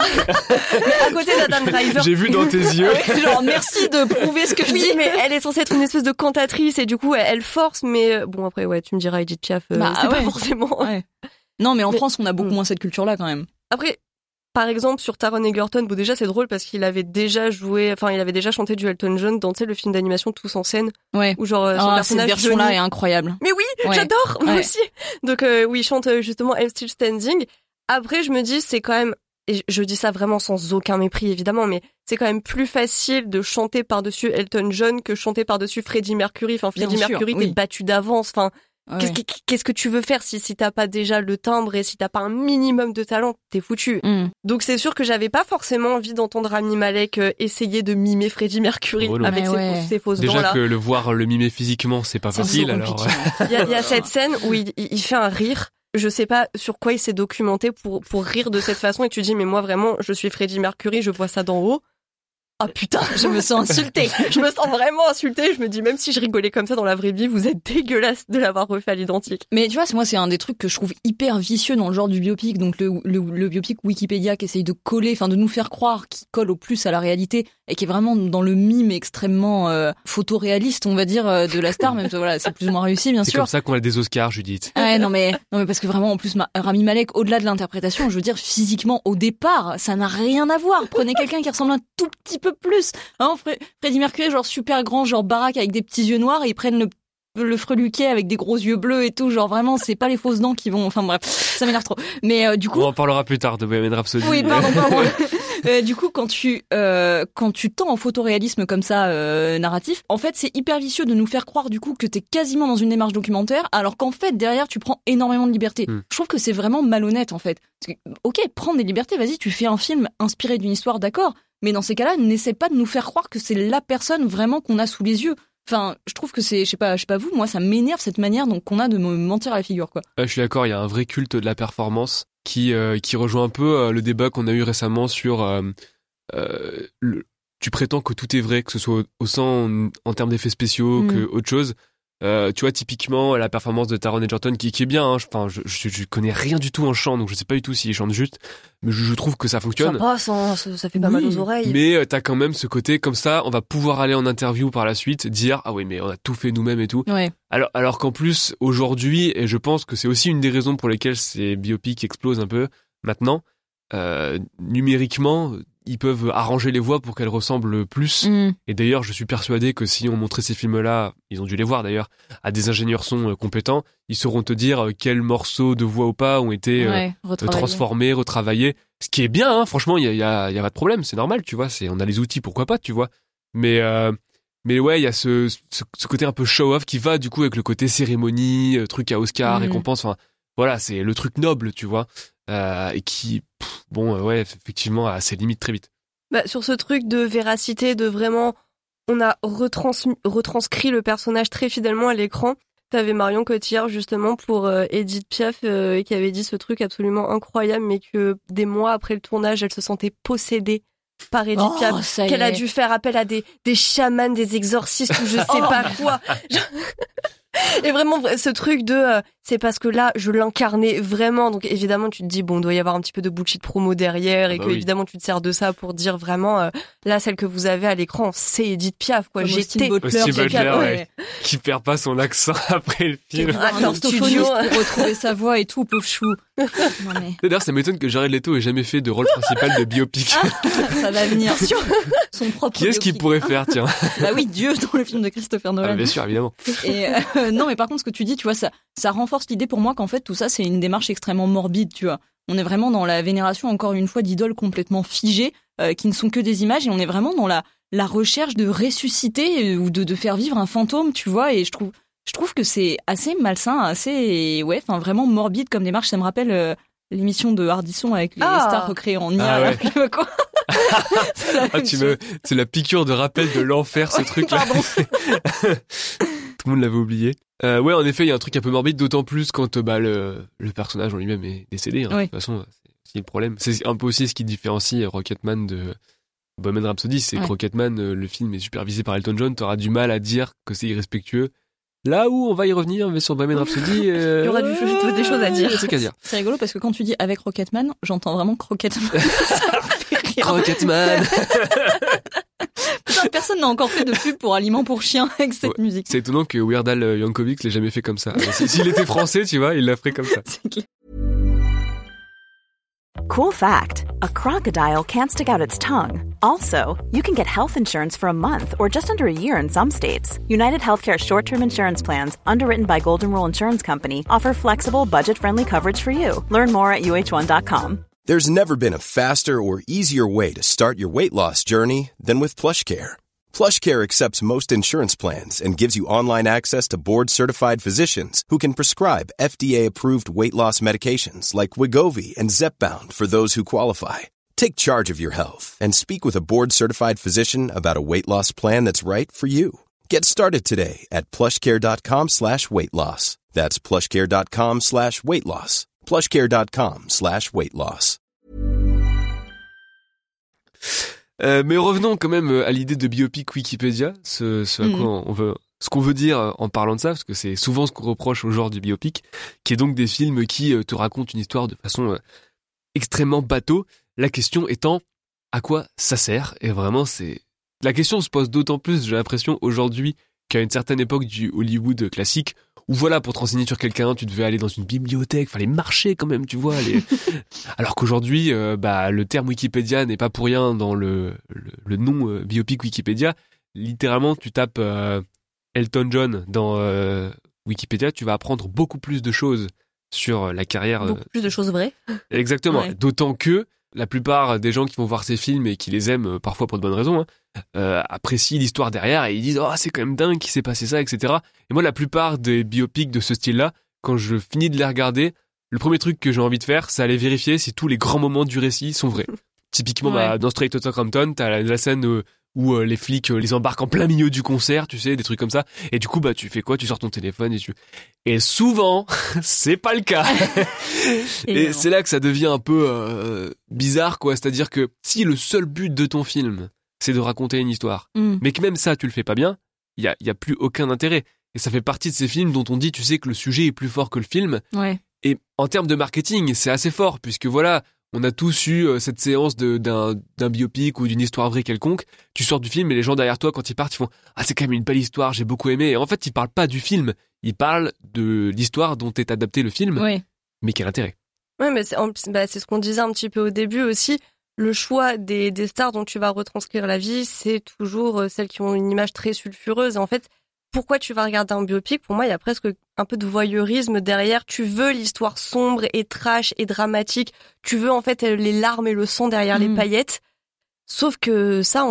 Speaker 8: à côté d'Adam Driver.
Speaker 7: J'ai vu dans tes yeux.
Speaker 5: Genre, merci de prouver ce que je dis.
Speaker 8: Oui, mais elle est censée être une espèce de cantatrice et du coup, elle force, mais bon, après, tu me diras, Edith Piaf, c'est pas forcément.
Speaker 5: Ouais. Non, mais en France, on a beaucoup moins cette culture-là, quand même.
Speaker 8: Après, par exemple, sur Taron Egerton, déjà, c'est drôle parce qu'il avait déjà chanté du Elton John dans, le film d'animation Tous en scène.
Speaker 5: Ouais.
Speaker 8: Où genre, son personnage.
Speaker 5: Cette version-là est incroyable.
Speaker 8: Mais oui, j'adore, moi aussi. Donc, où il chante justement I'm Still Standing. Après, je me dis, c'est quand même, et je dis ça vraiment sans aucun mépris, évidemment, mais c'est quand même plus facile de chanter par-dessus Elton John que chanter par-dessus Freddie Mercury. Enfin, Freddie Mercury, t'es battu d'avance. Enfin, qu'est-ce que tu veux faire si t'as pas déjà le timbre et si t'as pas un minimum de talent, t'es foutu. Donc c'est sûr que j'avais pas forcément envie d'entendre Rami Malek essayer de mimer Freddie Mercury avec ses fausses dents là.
Speaker 7: Déjà que le mimer physiquement, c'est pas facile, alors.
Speaker 8: Il y a cette scène où il fait un rire. Je sais pas sur quoi il s'est documenté pour rire de cette façon, et tu dis mais moi vraiment je suis Freddie Mercury, je vois ça d'en haut. Ah putain, je me sens insultée. Je me sens vraiment insultée. Je me dis, même si je rigolais comme ça dans la vraie vie, vous êtes dégueulasse de l'avoir refait à l'identique.
Speaker 5: Mais tu vois, moi, c'est un des trucs que je trouve hyper vicieux dans le genre du biopic. Donc le biopic Wikipédia qui essaye de coller, enfin de nous faire croire, qui colle au plus à la réalité et qui est vraiment dans le mime extrêmement photoréaliste, on va dire, de la star. Même voilà, c'est plus ou moins réussi, bien sûr.
Speaker 7: C'est comme ça qu'on a des Oscars, Judith.
Speaker 5: Ouais, non mais parce que vraiment, en plus, Rami Malek, au-delà de l'interprétation, je veux dire, physiquement, au départ, ça n'a rien à voir. Prenez quelqu'un qui ressemble un tout petit peu plus. Hein, Freddie Mercury, genre super grand, genre baraque avec des petits yeux noirs, et ils prennent le freluquet avec des gros yeux bleus et tout, genre vraiment, c'est pas les fausses dents qui vont, enfin bref, ça m'énerve trop. Mais du coup.
Speaker 7: On en parlera plus tard de Bohemian Rhapsody.
Speaker 5: Oui, pardon. Du coup, quand tu tends en photoréalisme comme ça, narratif, en fait, c'est hyper vicieux de nous faire croire du coup que t'es quasiment dans une démarche documentaire, alors qu'en fait, derrière, tu prends énormément de liberté. Je trouve que c'est vraiment malhonnête, en fait. Parce que, ok, prends des libertés, vas-y, tu fais un film inspiré d'une histoire, d'accord, mais dans ces cas-là, n'essaie pas de nous faire croire que c'est la personne vraiment qu'on a sous les yeux. Enfin, je trouve que c'est, je sais pas vous, moi, ça m'énerve cette manière donc qu'on a de me mentir à la figure, quoi.
Speaker 7: Je suis d'accord, il y a un vrai culte de la performance qui rejoint un peu le débat qu'on a eu récemment sur tu prétends que tout est vrai, que ce soit autant en termes d'effets spéciaux que autre chose. Tu vois, typiquement, la performance de Taron Egerton qui est bien, hein. Enfin, je connais rien du tout en chant, donc je sais pas du tout s'il chante juste, mais je trouve que ça fonctionne.
Speaker 8: Ça passe, hein, ça fait pas mal aux oreilles.
Speaker 7: Mais t'as quand même ce côté, comme ça, on va pouvoir aller en interview par la suite, dire, ah oui, mais on a tout fait nous-mêmes et tout.
Speaker 5: Ouais.
Speaker 7: Alors qu'en plus, aujourd'hui, et je pense que c'est aussi une des raisons pour lesquelles ces biopics explosent un peu, maintenant, numériquement, ils peuvent arranger les voix pour qu'elles ressemblent plus. Et d'ailleurs, je suis persuadé que si on montrait ces films-là, ils ont dû les voir d'ailleurs, à des ingénieurs son compétents, ils sauront te dire quels morceaux de voix ou pas ont été transformés, retravaillés. Ce qui est bien, hein, franchement, il y a pas de problème, c'est normal, tu vois. On a les outils, pourquoi pas, tu vois. Mais ouais, il y a ce côté un peu show-off qui va du coup avec le côté cérémonie, truc à Oscar, récompense. Enfin, voilà, c'est le truc noble, tu vois. Et qui, ouais, effectivement, a ses limites très vite.
Speaker 8: Bah, sur ce truc de véracité, de vraiment, on a retranscrit le personnage très fidèlement à l'écran. T'avais Marion Cotillard, justement, pour Edith Piaf, qui avait dit ce truc absolument incroyable, mais que des mois après le tournage, elle se sentait possédée par Edith Piaf, qu'elle a dû faire appel à des chamans, des exorcistes ou je sais pas quoi. Et vraiment, ce truc de, c'est parce que là, je l'incarnais vraiment. Donc, évidemment, tu te dis, bon, doit y avoir un petit peu de bullshit promo derrière et que, évidemment, tu te sers de ça pour dire vraiment, là, celle que vous avez à l'écran, c'est Edith Piaf, quoi.
Speaker 5: Austin Butler,
Speaker 7: ouais. Qui perd pas son accent après le film.
Speaker 5: Un studio pour retrouver sa voix et tout, pauvre chou. Non, mais...
Speaker 7: D'ailleurs, ça m'étonne que Jared Leto ait jamais fait de rôle principal de biopic.
Speaker 5: Ça va venir sur son propre
Speaker 7: Qui est-ce qu'il pourrait faire, tiens?
Speaker 5: Bah oui, Dieu dans le film de Christopher Nolan.
Speaker 7: Bien sûr, évidemment.
Speaker 5: Et non, mais par contre, ce que tu dis, tu vois, ça renforce l'idée pour moi qu'en fait, tout ça, c'est une démarche extrêmement morbide, tu vois. On est vraiment dans la vénération, encore une fois, d'idoles complètement figées, qui ne sont que des images, et on est vraiment dans la recherche de ressusciter ou de faire vivre un fantôme, tu vois, et je trouve que c'est assez malsain, assez, ouais, enfin, vraiment morbide comme démarche. Ça me rappelle l'émission de Hardisson avec les stars recréées en IA.
Speaker 7: Ah ouais.
Speaker 5: Je sais pas quoi.
Speaker 7: C'est la piqûre de rappel de l'enfer, ce truc là. Tout le monde l'avait oublié. Ouais, en effet, il y a un truc un peu morbide, d'autant plus quand le personnage en lui-même est décédé. Hein.
Speaker 5: Oui.
Speaker 7: De toute façon, c'est le problème. C'est un peu aussi ce qui différencie Rocketman de Bohemian Rhapsody, c'est que Rocketman, le film est supervisé par Elton John, t'auras du mal à dire que c'est irrespectueux. Là où on va y revenir, mais sur Bohemian Rhapsody,
Speaker 8: il y aura des choses à dire.
Speaker 7: Il y a des trucs à dire.
Speaker 5: C'est rigolo parce que quand tu dis avec Rocketman, j'entends vraiment Rocketman.
Speaker 7: Rocketman.
Speaker 5: Putain, personne n'a encore fait de pub pour aliments pour chiens avec cette musique.
Speaker 7: C'est étonnant que Weird Al Yankovic l'ait jamais fait comme ça. S'il était français, tu vois, il l'a fait comme ça.
Speaker 5: C'est clair.
Speaker 6: Cool fact, a crocodile can't stick out its tongue. Also, you can get health insurance for a month or just under a year in some states. United Healthcare short-term insurance plans, underwritten by Golden Rule Insurance Company, offer flexible, budget-friendly coverage for you. Learn more at uh1.com.
Speaker 9: There's never been a faster or easier way to start your weight loss journey than with PlushCare. PlushCare accepts most insurance plans and gives you online access to board-certified physicians who can prescribe FDA-approved weight loss medications like Wegovy and Zepbound for those who qualify. Take charge of your health and speak with a board-certified physician about a weight loss plan that's right for you. Get started today at plushcare.com/weight loss. That's plushcare.com/weight loss. plushcare.com/weight loss.
Speaker 7: Mais revenons quand même à l'idée de biopic Wikipédia, ce qu'on veut dire en parlant de ça, parce que c'est souvent ce qu'on reproche au genre du biopic, qui est donc des films qui te racontent une histoire de façon extrêmement bateau. La question étant, à quoi ça sert? Et vraiment, la question se pose d'autant plus, j'ai l'impression, aujourd'hui, qu'à une certaine époque du Hollywood classique, où voilà, pour te renseigner sur quelqu'un, tu devais aller dans une bibliothèque, fallait marcher quand même, tu vois. Alors qu'aujourd'hui, le terme Wikipédia n'est pas pour rien dans le nom biopic Wikipédia. Littéralement, tu tapes Elton John dans Wikipédia, tu vas apprendre beaucoup plus de choses sur la carrière.
Speaker 8: Beaucoup plus de choses vraies.
Speaker 7: Exactement.
Speaker 8: Ouais.
Speaker 7: D'autant que la plupart des gens qui vont voir ces films et qui les aiment, parfois pour de bonnes raisons, apprécient l'histoire derrière et ils disent « Oh, c'est quand même dingue qu'il s'est passé ça, etc. » Et moi, la plupart des biopics de ce style-là, quand je finis de les regarder, le premier truc que j'ai envie de faire, c'est aller vérifier si tous les grands moments du récit sont vrais. Typiquement, dans Straight Outta Compton, t'as la scène où les flics les embarquent en plein milieu du concert, tu sais, des trucs comme ça. Et du coup, tu fais quoi? Tu sors ton téléphone et souvent, c'est pas le cas. Et c'est là que ça devient un peu bizarre, quoi. C'est-à-dire que si le seul but de ton film, c'est de raconter une histoire, mais que même ça, tu le fais pas bien, il y a plus aucun intérêt. et ça fait partie de ces films dont on dit, tu sais, que le sujet est plus fort que le film.
Speaker 5: Ouais.
Speaker 7: Et en termes de marketing, c'est assez fort, puisque voilà, on a tous eu cette séance d'un biopic ou d'une histoire vraie quelconque. Tu sors du film et les gens derrière toi, quand ils partent, ils font « Ah, c'est quand même une belle histoire, j'ai beaucoup aimé ». Et en fait, ils parlent pas du film, ils parlent de l'histoire dont est adapté le film.
Speaker 5: Ouais.
Speaker 7: Mais quel intérêt.
Speaker 8: Ouais, mais c'est ce qu'on disait un petit peu au début aussi. Le choix des stars dont tu vas retranscrire la vie, c'est toujours celles qui ont une image très sulfureuse. Et en fait, pourquoi tu vas regarder un biopic? Pour moi, il y a presque un peu de voyeurisme derrière. Tu veux l'histoire sombre et trash et dramatique. Tu veux en fait les larmes et le sang derrière les paillettes. Sauf que ça,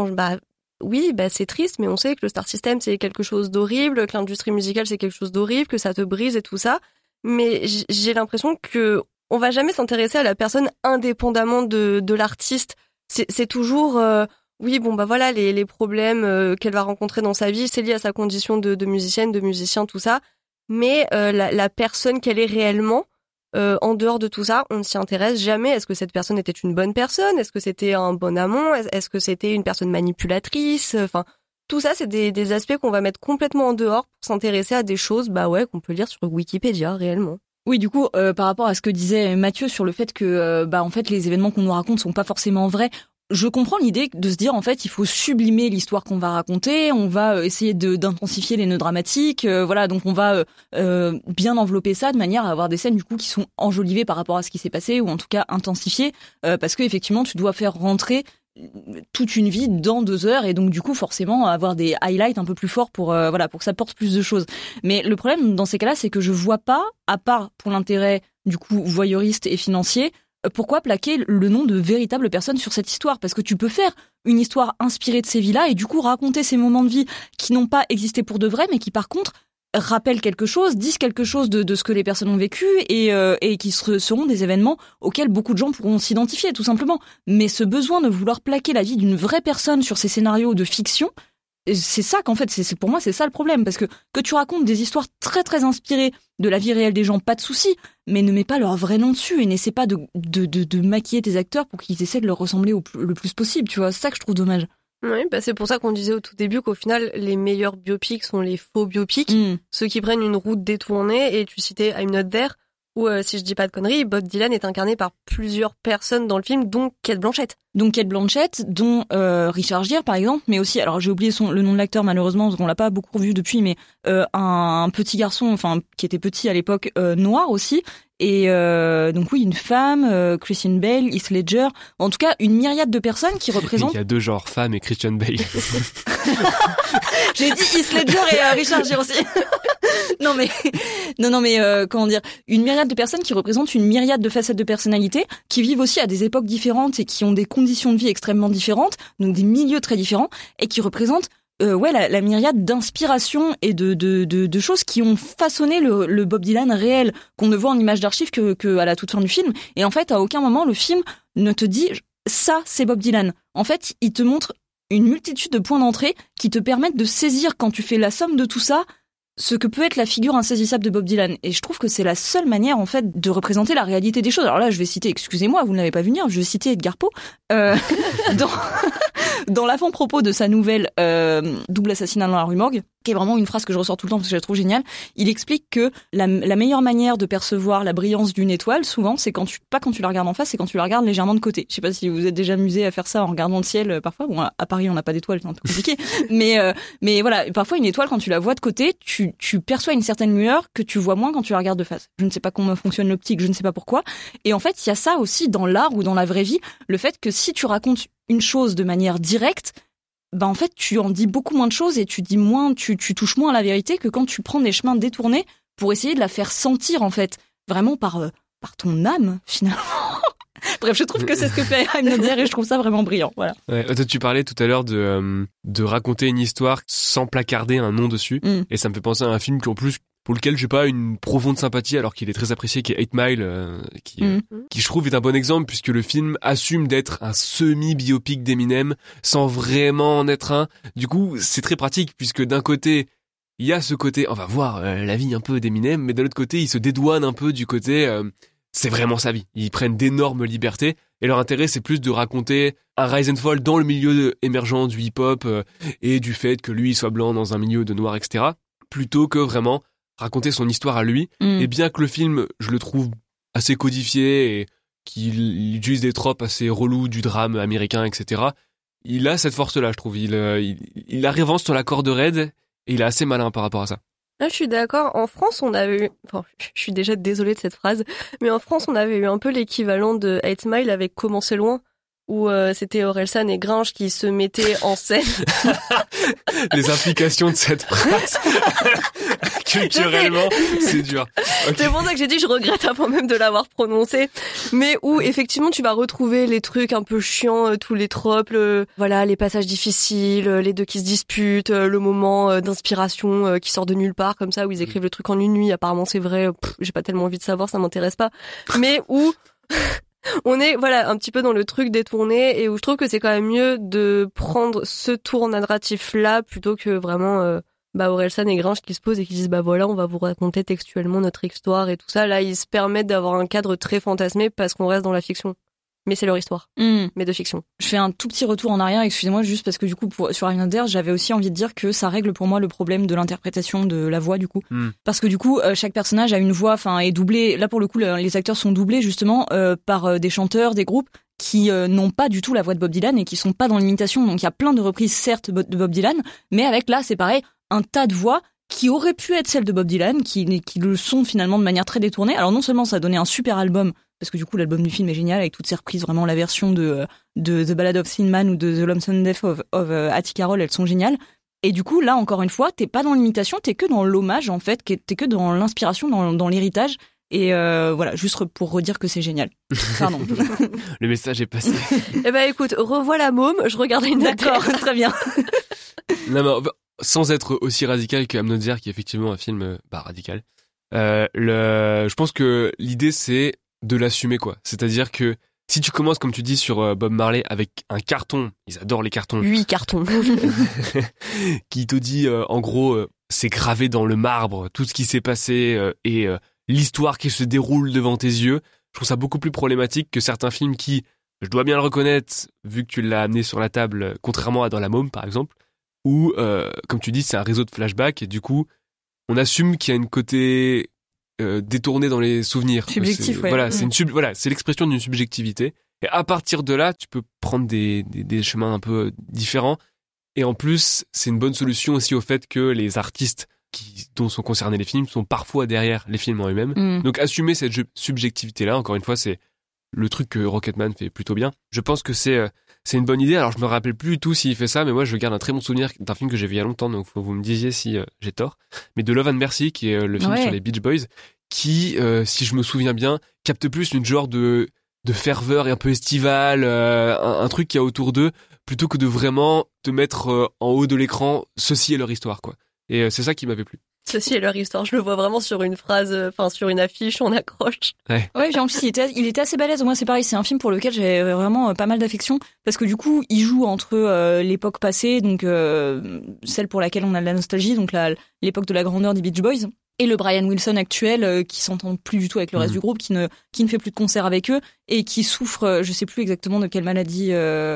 Speaker 8: oui, c'est triste, mais on sait que le star system, c'est quelque chose d'horrible, que l'industrie musicale, c'est quelque chose d'horrible, que ça te brise et tout ça. Mais j'ai l'impression que on va jamais s'intéresser à la personne indépendamment de l'artiste. C'est toujours... Oui, voilà, les problèmes qu'elle va rencontrer dans sa vie, c'est lié à sa condition de musicienne, de musicien, tout ça. Mais la personne qu'elle est réellement, en dehors de tout ça, on ne s'y intéresse jamais. Est-ce que cette personne était une bonne personne? Est-ce que c'était un bon amant? Est-ce que c'était une personne manipulatrice? Enfin, tout ça, c'est des aspects qu'on va mettre complètement en dehors pour s'intéresser à des choses, qu'on peut lire sur Wikipédia réellement.
Speaker 5: Oui, du coup, par rapport à ce que disait Mathieu sur le fait que, en fait, les événements qu'on nous raconte sont pas forcément vrais. Je comprends l'idée de se dire, en fait, il faut sublimer l'histoire qu'on va raconter, on va essayer d'intensifier les nœuds dramatiques, donc on va bien envelopper ça de manière à avoir des scènes, du coup, qui sont enjolivées par rapport à ce qui s'est passé, ou en tout cas intensifiées, parce que effectivement, tu dois faire rentrer toute une vie dans 2 heures, et donc du coup forcément avoir des highlights un peu plus forts pour que ça porte plus de choses. Mais le problème dans ces cas-là, c'est que je vois pas, à part pour l'intérêt du coup voyeuriste et financier, pourquoi plaquer le nom de véritables personnes sur cette histoire? Parce que tu peux faire une histoire inspirée de ces vies-là et du coup raconter ces moments de vie qui n'ont pas existé pour de vrai, mais qui par contre rappellent quelque chose, disent quelque chose de ce que les personnes ont vécu et qui seront des événements auxquels beaucoup de gens pourront s'identifier, tout simplement. Mais ce besoin de vouloir plaquer la vie d'une vraie personne sur ces scénarios de fiction, c'est ça qu'en fait, pour moi, c'est ça le problème. Parce que tu racontes des histoires très très inspirées de la vie réelle des gens, pas de souci, mais ne mets pas leur vrai nom dessus et n'essaie pas de maquiller tes acteurs pour qu'ils essaient de leur ressembler le plus possible, tu vois. C'est ça que je trouve dommage.
Speaker 8: Oui, c'est pour ça qu'on disait au tout début qu'au final, les meilleurs biopics sont les faux biopics, ceux qui prennent une route détournée, et tu citais I'm Not There, où, si je dis pas de conneries, Bob Dylan est incarné par plusieurs personnes dans le film, dont Cate Blanchett.
Speaker 5: Donc Cate Blanchett, dont Richard Gere par exemple, mais aussi, alors j'ai oublié le nom de l'acteur malheureusement, parce qu'on l'a pas beaucoup revu depuis, mais un petit garçon, qui était petit à l'époque, noir aussi, et donc oui, une femme, Christian Bale, Heath Ledger, en tout cas une myriade de personnes qui représentent...
Speaker 7: Il y a 2 genres, femme et Christian Bale.
Speaker 5: J'ai dit Heath Ledger et Richard Gere aussi. Non mais comment dire, une myriade de personnes qui représentent une myriade de facettes de personnalité, qui vivent aussi à des époques différentes et qui ont des conditions de vie extrêmement différentes, donc des milieux très différents, et qui représentent la myriade d'inspirations et de choses qui ont façonné le Bob Dylan réel qu'on ne voit en images d'archives que à la toute fin du film. Et en fait, à aucun moment le film ne te dit ça c'est Bob Dylan. En fait, il te montre une multitude de points d'entrée qui te permettent de saisir, quand tu fais la somme de tout ça, ce que peut être la figure insaisissable de Bob Dylan. Et je trouve que c'est la seule manière, en fait, de représenter la réalité des choses. Alors là, je vais citer, excusez-moi, vous ne l'avez pas vu venir, je vais citer Edgar Poe. Dans l'avant-propos de sa nouvelle Double assassinat dans la rue Morgue, qui est vraiment une phrase que je ressors tout le temps parce que je la trouve géniale, il explique que la meilleure manière de percevoir la brillance d'une étoile, souvent, c'est pas quand tu la regardes en face, c'est quand tu la regardes légèrement de côté. Je sais pas si vous êtes déjà amusé à faire ça en regardant le ciel parfois. Bon, à Paris, on n'a pas d'étoiles, c'est un peu compliqué. mais voilà, parfois une étoile, quand tu la vois de côté, tu perçois une certaine lueur que tu vois moins quand tu la regardes de face. Je ne sais pas comment fonctionne l'optique, je ne sais pas pourquoi. Et en fait, il y a ça aussi dans l'art ou dans la vraie vie, le fait que si tu racontes une chose de manière directe, en fait, tu en dis beaucoup moins de choses et tu dis moins, tu touches moins à la vérité que quand tu prends des chemins détournés pour essayer de la faire sentir, en fait, vraiment par ton âme, finalement. Bref, je trouve que c'est ce que fait I'm Not There et je trouve ça vraiment brillant, voilà.
Speaker 7: Ouais, tu parlais tout à l'heure de raconter une histoire sans placarder un nom dessus, et ça me fait penser à un film qui, en plus, pour lequel j'ai pas une profonde sympathie alors qu'il est très apprécié, qui est 8 Mile, qui je trouve est un bon exemple puisque le film assume d'être un semi-biopic d'Eminem sans vraiment en être un. Du coup, c'est très pratique puisque d'un côté, il y a ce côté, on va voir la vie un peu d'Eminem, mais de l'autre côté, il se dédouane un peu du côté, c'est vraiment sa vie. Ils prennent d'énormes libertés et leur intérêt, c'est plus de raconter un rise and fall dans le milieu émergent du hip-hop et du fait que lui, il soit blanc dans un milieu de noir, etc. plutôt que vraiment raconter son histoire à lui. Et bien que le film, je le trouve assez codifié et qu'il utilise des tropes assez relous du drame américain, etc., il a cette force-là, je trouve. Il arrive sur la corde raide et il est assez malin par rapport à ça.
Speaker 8: Ah, je suis d'accord. En France, on avait eu... Enfin, je suis déjà désolée de cette phrase, mais en France, on avait eu un peu l'équivalent de 8 Mile avec Comment c'est loin, où c'était Orelsan et Gringe qui se mettaient en scène.
Speaker 7: Les implications de cette phrase, culturellement, c'est dur. Okay.
Speaker 8: C'est pour ça que j'ai dit je regrette avant même de l'avoir prononcé. Mais où effectivement tu vas retrouver les trucs un peu chiants, tous les tropes, voilà, les passages difficiles, les deux qui se disputent, le moment d'inspiration qui sort de nulle part comme ça, où ils écrivent le truc en une nuit. Apparemment c'est vrai, j'ai pas tellement envie de savoir, ça m'intéresse pas. Mais où... on est voilà un petit peu dans le truc détourné et où je trouve que c'est quand même mieux de prendre ce tour narratif là plutôt que vraiment Orelsan et Gringe qui se posent et qui disent voilà, on va vous raconter textuellement notre histoire et tout ça. Là ils se permettent d'avoir un cadre très fantasmé parce qu'on reste dans la fiction, mais c'est leur histoire, mais de fiction.
Speaker 5: Je fais un tout petit retour en arrière, excusez-moi, juste parce que du coup sur Highlander, j'avais aussi envie de dire que ça règle pour moi le problème de l'interprétation de la voix du coup, parce que du coup chaque personnage a une voix, enfin est doublé. Là pour le coup les acteurs sont doublés justement par des chanteurs, des groupes qui n'ont pas du tout la voix de Bob Dylan et qui sont pas dans l'imitation. Donc il y a plein de reprises certes de Bob Dylan, mais avec là c'est pareil, un tas de voix qui auraient pu être celles de Bob Dylan, qui le sont finalement de manière très détournée. Alors non seulement ça a donné un super album, parce que du coup l'album du film est génial avec toutes ces reprises, vraiment la version de The Ballad of Thin Man ou de The Lonesome Death of Hattie Carroll, elles sont géniales. Et du coup là encore une fois, t'es pas dans l'imitation, t'es que dans l'hommage en fait, t'es que dans l'inspiration, dans l'héritage. Et voilà, juste pour redire que c'est génial. Pardon.
Speaker 7: Le message est passé.
Speaker 8: Eh ben écoute, revois la môme, je regardais une
Speaker 5: D'accord, très bien.
Speaker 7: Non mais sans être aussi radical que Amnotzer, qui est effectivement un film radical. Je pense que l'idée c'est de l'assumer quoi. C'est-à-dire que si tu commences comme tu dis sur Bob Marley avec un carton, ils adorent les cartons.
Speaker 8: 8 cartons.
Speaker 7: Qui te dit en gros c'est gravé dans le marbre tout ce qui s'est passé et l'histoire qui se déroule devant tes yeux. Je trouve ça beaucoup plus problématique que certains films qui, je dois bien le reconnaître, vu que tu l'as amené sur la table, contrairement à Dans la Môme par exemple, où, comme tu dis, c'est un réseau de flashbacks et du coup, on assume qu'il y a une côté détourné dans les souvenirs.
Speaker 5: Subjectif, ouais.
Speaker 7: Voilà, c'est l'expression d'une subjectivité. Et à partir de là, tu peux prendre des chemins un peu différents. Et en plus, c'est une bonne solution aussi au fait que les artistes dont sont concernés les films sont parfois derrière les films en eux-mêmes. Donc assumer cette subjectivité-là, encore une fois, c'est le truc que Rocketman fait plutôt bien. Je pense que c'est une bonne idée. Alors je me rappelle plus du tout s'il fait ça, mais moi je garde un très bon souvenir d'un film que j'ai vu il y a longtemps, donc faut que vous me disiez si j'ai tort. Mais de Love and Mercy, qui est le film sur les Beach Boys, qui, si je me souviens bien, capte plus une genre de ferveur et un peu estivale, un truc qu'il y a autour d'eux, plutôt que de vraiment te mettre en haut de l'écran, ceci est leur histoire, quoi. Et c'est ça qui m'avait plu.
Speaker 8: Ceci est leur histoire. Je le vois vraiment sur une phrase, sur une affiche, on accroche.
Speaker 5: Ouais, en plus, il était assez balèze. Moi, c'est pareil, c'est un film pour lequel j'ai vraiment pas mal d'affection. Parce que du coup, il joue entre l'époque passée, donc celle pour laquelle on a de la nostalgie, donc l'époque de la grandeur des Beach Boys, et le Brian Wilson actuel, qui s'entend plus du tout avec le reste du groupe, qui ne fait plus de concerts avec eux, et qui souffre, je sais plus exactement de quelle maladie,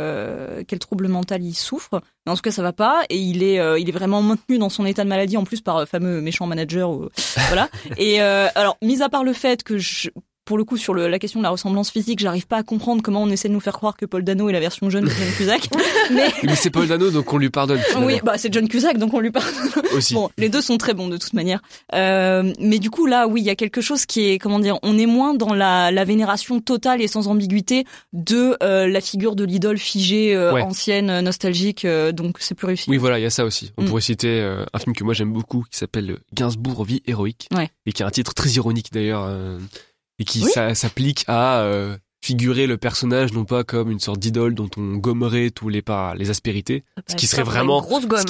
Speaker 5: quel trouble mental il souffre, mais en tout cas ça va pas, et il est vraiment maintenu dans son état de maladie, en plus par fameux méchant manager, voilà. Et alors, mis à part le fait que pour le coup, sur la question de la ressemblance physique, j'arrive pas à comprendre comment on essaie de nous faire croire que Paul Dano est la version jeune de John Cusack.
Speaker 7: Mais c'est Paul Dano, donc on lui pardonne. Finalement.
Speaker 5: Oui, c'est John Cusack, donc on lui pardonne.
Speaker 7: Aussi.
Speaker 5: Bon, les deux sont très bons de toute manière. Mais du coup, là, oui, il y a quelque chose qui est, on est moins dans la vénération totale et sans ambiguïté de la figure de l'idole figée, ancienne, nostalgique, donc c'est plus réussi.
Speaker 7: Oui, voilà, il y a ça aussi. On pourrait citer un film que moi j'aime beaucoup, qui s'appelle Gainsbourg, Vie héroïque, et qui a un titre très ironique d'ailleurs, et qui s'applique à figurer le personnage non pas comme une sorte d'idole dont on gommerait tous les aspérités, ce qui serait vraiment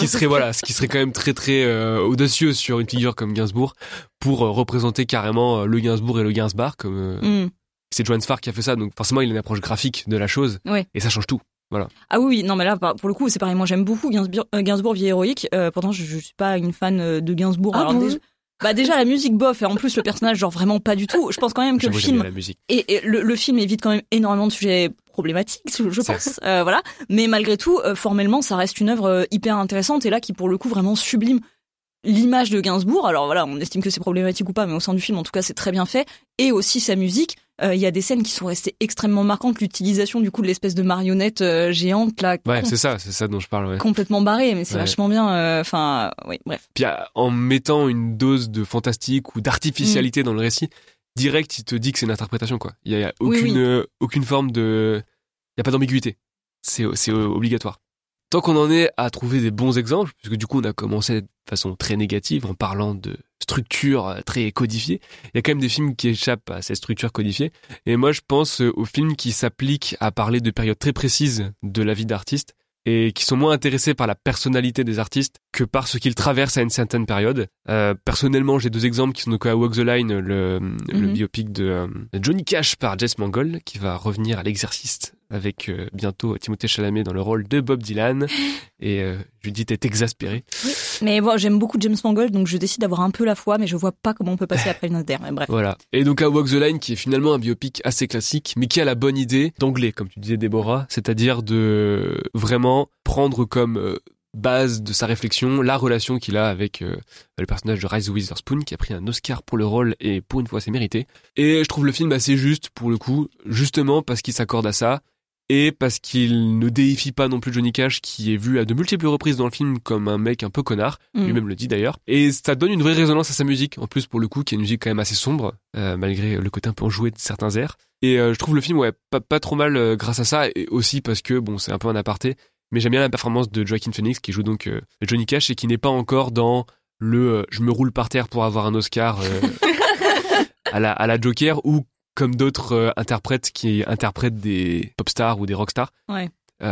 Speaker 7: ce qui serait quand même très très audacieux sur une figure comme Gainsbourg, pour représenter carrément le Gainsbourg et le Gainsbar, comme c'est Johannes Farr qui a fait ça, donc forcément il a une approche graphique de la chose, et ça change tout. Voilà.
Speaker 5: Ah oui, non mais là pour le coup c'est pareil, moi j'aime beaucoup Gainsbourg, Vie héroïque, pourtant je suis pas une fan de Gainsbourg. Alors déjà la musique bof, et en plus le personnage genre vraiment pas du tout. Je pense quand même que le film et le film évite quand même énormément de sujets problématiques, je pense. Voilà, mais malgré tout formellement ça reste une œuvre hyper intéressante, et là qui pour le coup vraiment sublime l'image de Gainsbourg, alors voilà, on estime que c'est problématique ou pas, mais au sein du film, en tout cas, c'est très bien fait, et aussi sa musique. Il y a des scènes qui sont restées extrêmement marquantes, l'utilisation du coup de l'espèce de marionnette géante là.
Speaker 7: Ouais, c'est ça dont je parle. Ouais.
Speaker 5: Complètement barré, mais c'est vachement bien. Enfin, oui, bref.
Speaker 7: Puis en mettant une dose de fantastique ou d'artificialité dans le récit, direct, il te dit que c'est une interprétation quoi. Il y a aucune forme de, il y a pas d'ambiguïté. C'est obligatoire. Tant qu'on en est à trouver des bons exemples, puisque du coup on a commencé de façon très négative en parlant de structures très codifiées, il y a quand même des films qui échappent à ces structures codifiées. Et moi je pense aux films qui s'appliquent à parler de périodes très précises de la vie d'artiste et qui sont moins intéressés par la personnalité des artistes que par ce qu'ils traversent à une certaine période. Personnellement, j'ai 2 exemples qui sont donc à Walk the Line, le biopic de Johnny Cash par James Mangold, qui va revenir à l'exercice avec bientôt Timothée Chalamet dans le rôle de Bob Dylan. Et Judith est exaspérée.
Speaker 5: Oui. Mais bon, j'aime beaucoup James Mangold, donc je décide d'avoir un peu la foi, mais je vois pas comment on peut passer après le Nasdaq. Mais bref.
Speaker 7: Voilà. Et donc à Walk the Line, qui est finalement un biopic assez classique, mais qui a la bonne idée d'anglais, comme tu disais Déborah, c'est-à-dire de vraiment prendre comme base de sa réflexion la relation qu'il a avec le personnage de Reese Witherspoon, qui a pris un Oscar pour le rôle, et pour une fois c'est mérité. Et je trouve le film assez juste pour le coup, justement parce qu'il s'accorde à ça, et parce qu'il ne déifie pas non plus Johnny Cash, qui est vu à de multiples reprises dans le film comme un mec un peu connard, lui-même le dit d'ailleurs, et ça donne une vraie résonance à sa musique, en plus pour le coup, qui est une musique quand même assez sombre, malgré le côté un peu enjoué de certains airs. Et je trouve le film pas trop mal grâce à ça, et aussi parce que, bon, c'est un peu un aparté, mais j'aime bien la performance de Joaquin Phoenix, qui joue donc Johnny Cash, et qui n'est pas encore dans le je me roule par terre pour avoir un Oscar à la Joker, ou comme d'autres interprètes qui interprètent des pop stars ou des rock stars. Ouais,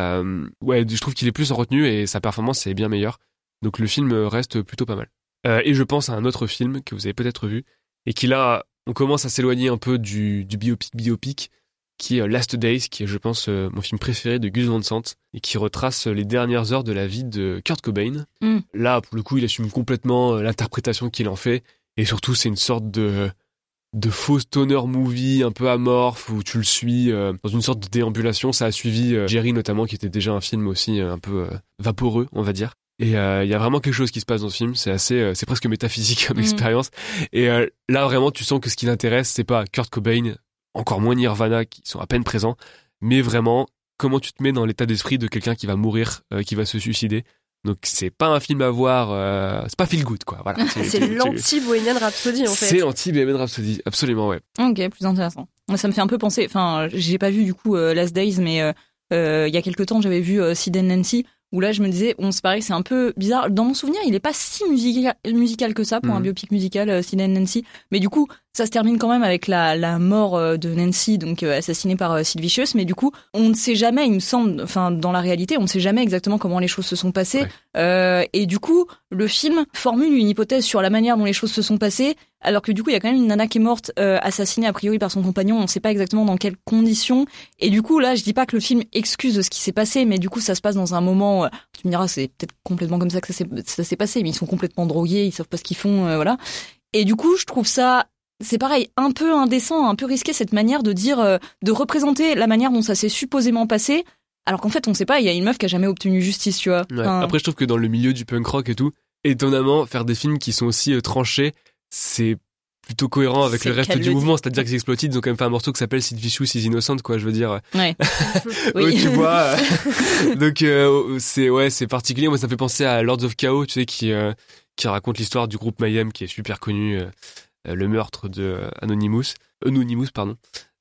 Speaker 7: je trouve qu'il est plus en retenue et sa performance est bien meilleure. Donc le film reste plutôt pas mal. Et je pense à un autre film que vous avez peut-être vu, et qui là, on commence à s'éloigner un peu du biopic, qui est Last Days, qui est, je pense, mon film préféré de Gus Van Sant, et qui retrace les dernières heures de la vie de Kurt Cobain. Là, pour le coup, il assume complètement l'interprétation qu'il en fait, et surtout, c'est une sorte de faux stoner movie un peu amorphe, où tu le suis dans une sorte de déambulation. Ça a suivi Jerry notamment, qui était déjà un film aussi un peu vaporeux, on va dire. Et il y a vraiment quelque chose qui se passe dans ce film, c'est presque métaphysique comme expérience. Et là vraiment tu sens que ce qui l'intéresse, c'est pas Kurt Cobain, encore moins Nirvana, qui sont à peine présents, mais vraiment comment tu te mets dans l'état d'esprit de quelqu'un qui va mourir, qui va se suicider. Donc c'est pas un film à voir, c'est pas feel good quoi. Voilà.
Speaker 8: C'est l'anti-Bohemian Rhapsody en fait.
Speaker 7: C'est anti-Bohemian Rhapsody, absolument ouais.
Speaker 5: Ok, plus intéressant. Moi ça me fait un peu penser, enfin j'ai pas vu du coup Last Days, mais il y a quelques temps j'avais vu Sid and Nancy, où là je me disais, c'est pareil, c'est un peu bizarre. Dans mon souvenir, il est pas si musical que ça pour un biopic musical, Sid and Nancy. Mais du coup, ça se termine quand même avec la mort de Nancy, donc assassinée par Sid Vicious. Mais du coup, on ne sait jamais, il me semble, enfin dans la réalité, on ne sait jamais exactement comment les choses se sont passées. Ouais. Et du coup, le film formule une hypothèse sur la manière dont les choses se sont passées, alors que du coup, il y a quand même une nana qui est morte, assassinée a priori par son compagnon. On ne sait pas exactement dans quelles conditions. Et du coup, là, je dis pas que le film excuse ce qui s'est passé, mais du coup, ça se passe dans un moment. Tu me diras, c'est peut-être complètement comme ça que ça s'est passé, mais ils sont complètement drogués, ils savent pas ce qu'ils font, voilà. Et du coup, je trouve ça, c'est pareil, un peu indécent, un peu risqué, cette manière de dire, de représenter la manière dont ça s'est supposément passé, alors qu'en fait, on sait pas, il y a une meuf qui a jamais obtenu justice, tu vois.
Speaker 7: Ouais. Après, je trouve que dans le milieu du punk rock et tout, étonnamment, faire des films qui sont aussi tranchés, c'est plutôt cohérent avec le reste du mouvement, c'est-à-dire que The Exploited, ils ont quand même fait un morceau qui s'appelle Sid Vicious is Innocent, quoi, je veux dire.
Speaker 5: Ouais.
Speaker 7: Oui. Tu vois. Donc, c'est particulier. Moi, ça fait penser à Lords of Chaos, tu sais, qui raconte l'histoire du groupe Mayhem, qui est super connu, le meurtre de Anonymous, pardon.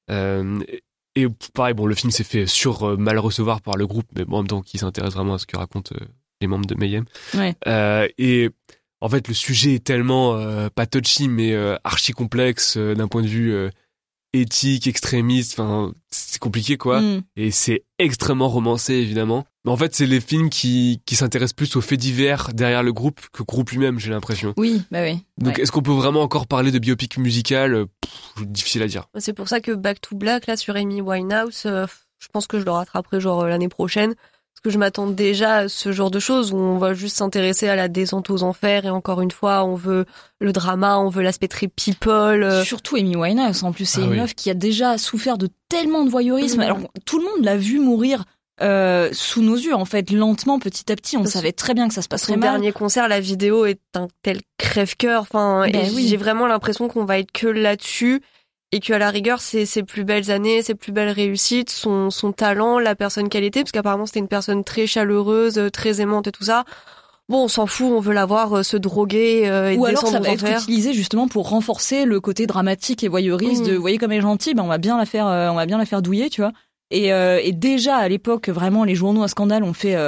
Speaker 7: Et pareil, bon, le film s'est fait mal recevoir par le groupe, mais bon, en même temps, qui s'intéresse vraiment à ce que racontent les membres de Mayhem.
Speaker 5: Ouais.
Speaker 7: Et en fait, le sujet est tellement pas touchy, mais archi complexe d'un point de vue éthique, extrémiste. Enfin, c'est compliqué, quoi. Et c'est extrêmement romancé, évidemment. Mais en fait, c'est les films qui s'intéressent plus aux faits divers derrière le groupe que le groupe lui-même, j'ai l'impression.
Speaker 5: Oui, bah oui.
Speaker 7: Donc, est-ce qu'on peut vraiment encore parler de biopic musical ? Difficile à dire.
Speaker 8: C'est pour ça que Back to Black, là, sur Amy Winehouse, je pense que je le rattraperai l'année prochaine. Parce que je m'attends déjà à ce genre de choses où on va juste s'intéresser à la descente aux enfers, et encore une fois, on veut le drama, on veut l'aspect très people.
Speaker 5: Surtout Amy Winehouse, en plus, c'est une meuf qui a déjà souffert de tellement de voyeurisme. Alors, tout le monde l'a vu mourir sous nos yeux, en fait, lentement, petit à petit. On savait très bien que ça se passerait mal.
Speaker 8: Son dernier concert, la vidéo est un tel crève-cœur. Enfin, j'ai vraiment l'impression qu'on va être que là-dessus. Et qu'à la rigueur, ses plus belles années, ses plus belles réussites, son talent, la personne qu'elle était, parce qu'apparemment c'était une personne très chaleureuse, très aimante et tout ça. Bon, on s'en fout, on veut la voir se droguer et
Speaker 5: ou alors ça va
Speaker 8: être
Speaker 5: utilisé justement pour renforcer le côté dramatique et voyeuriste de, vous voyez comme elle est gentille, ben on va bien la faire douiller, tu vois. Et déjà à l'époque, vraiment, les journaux à scandale ont fait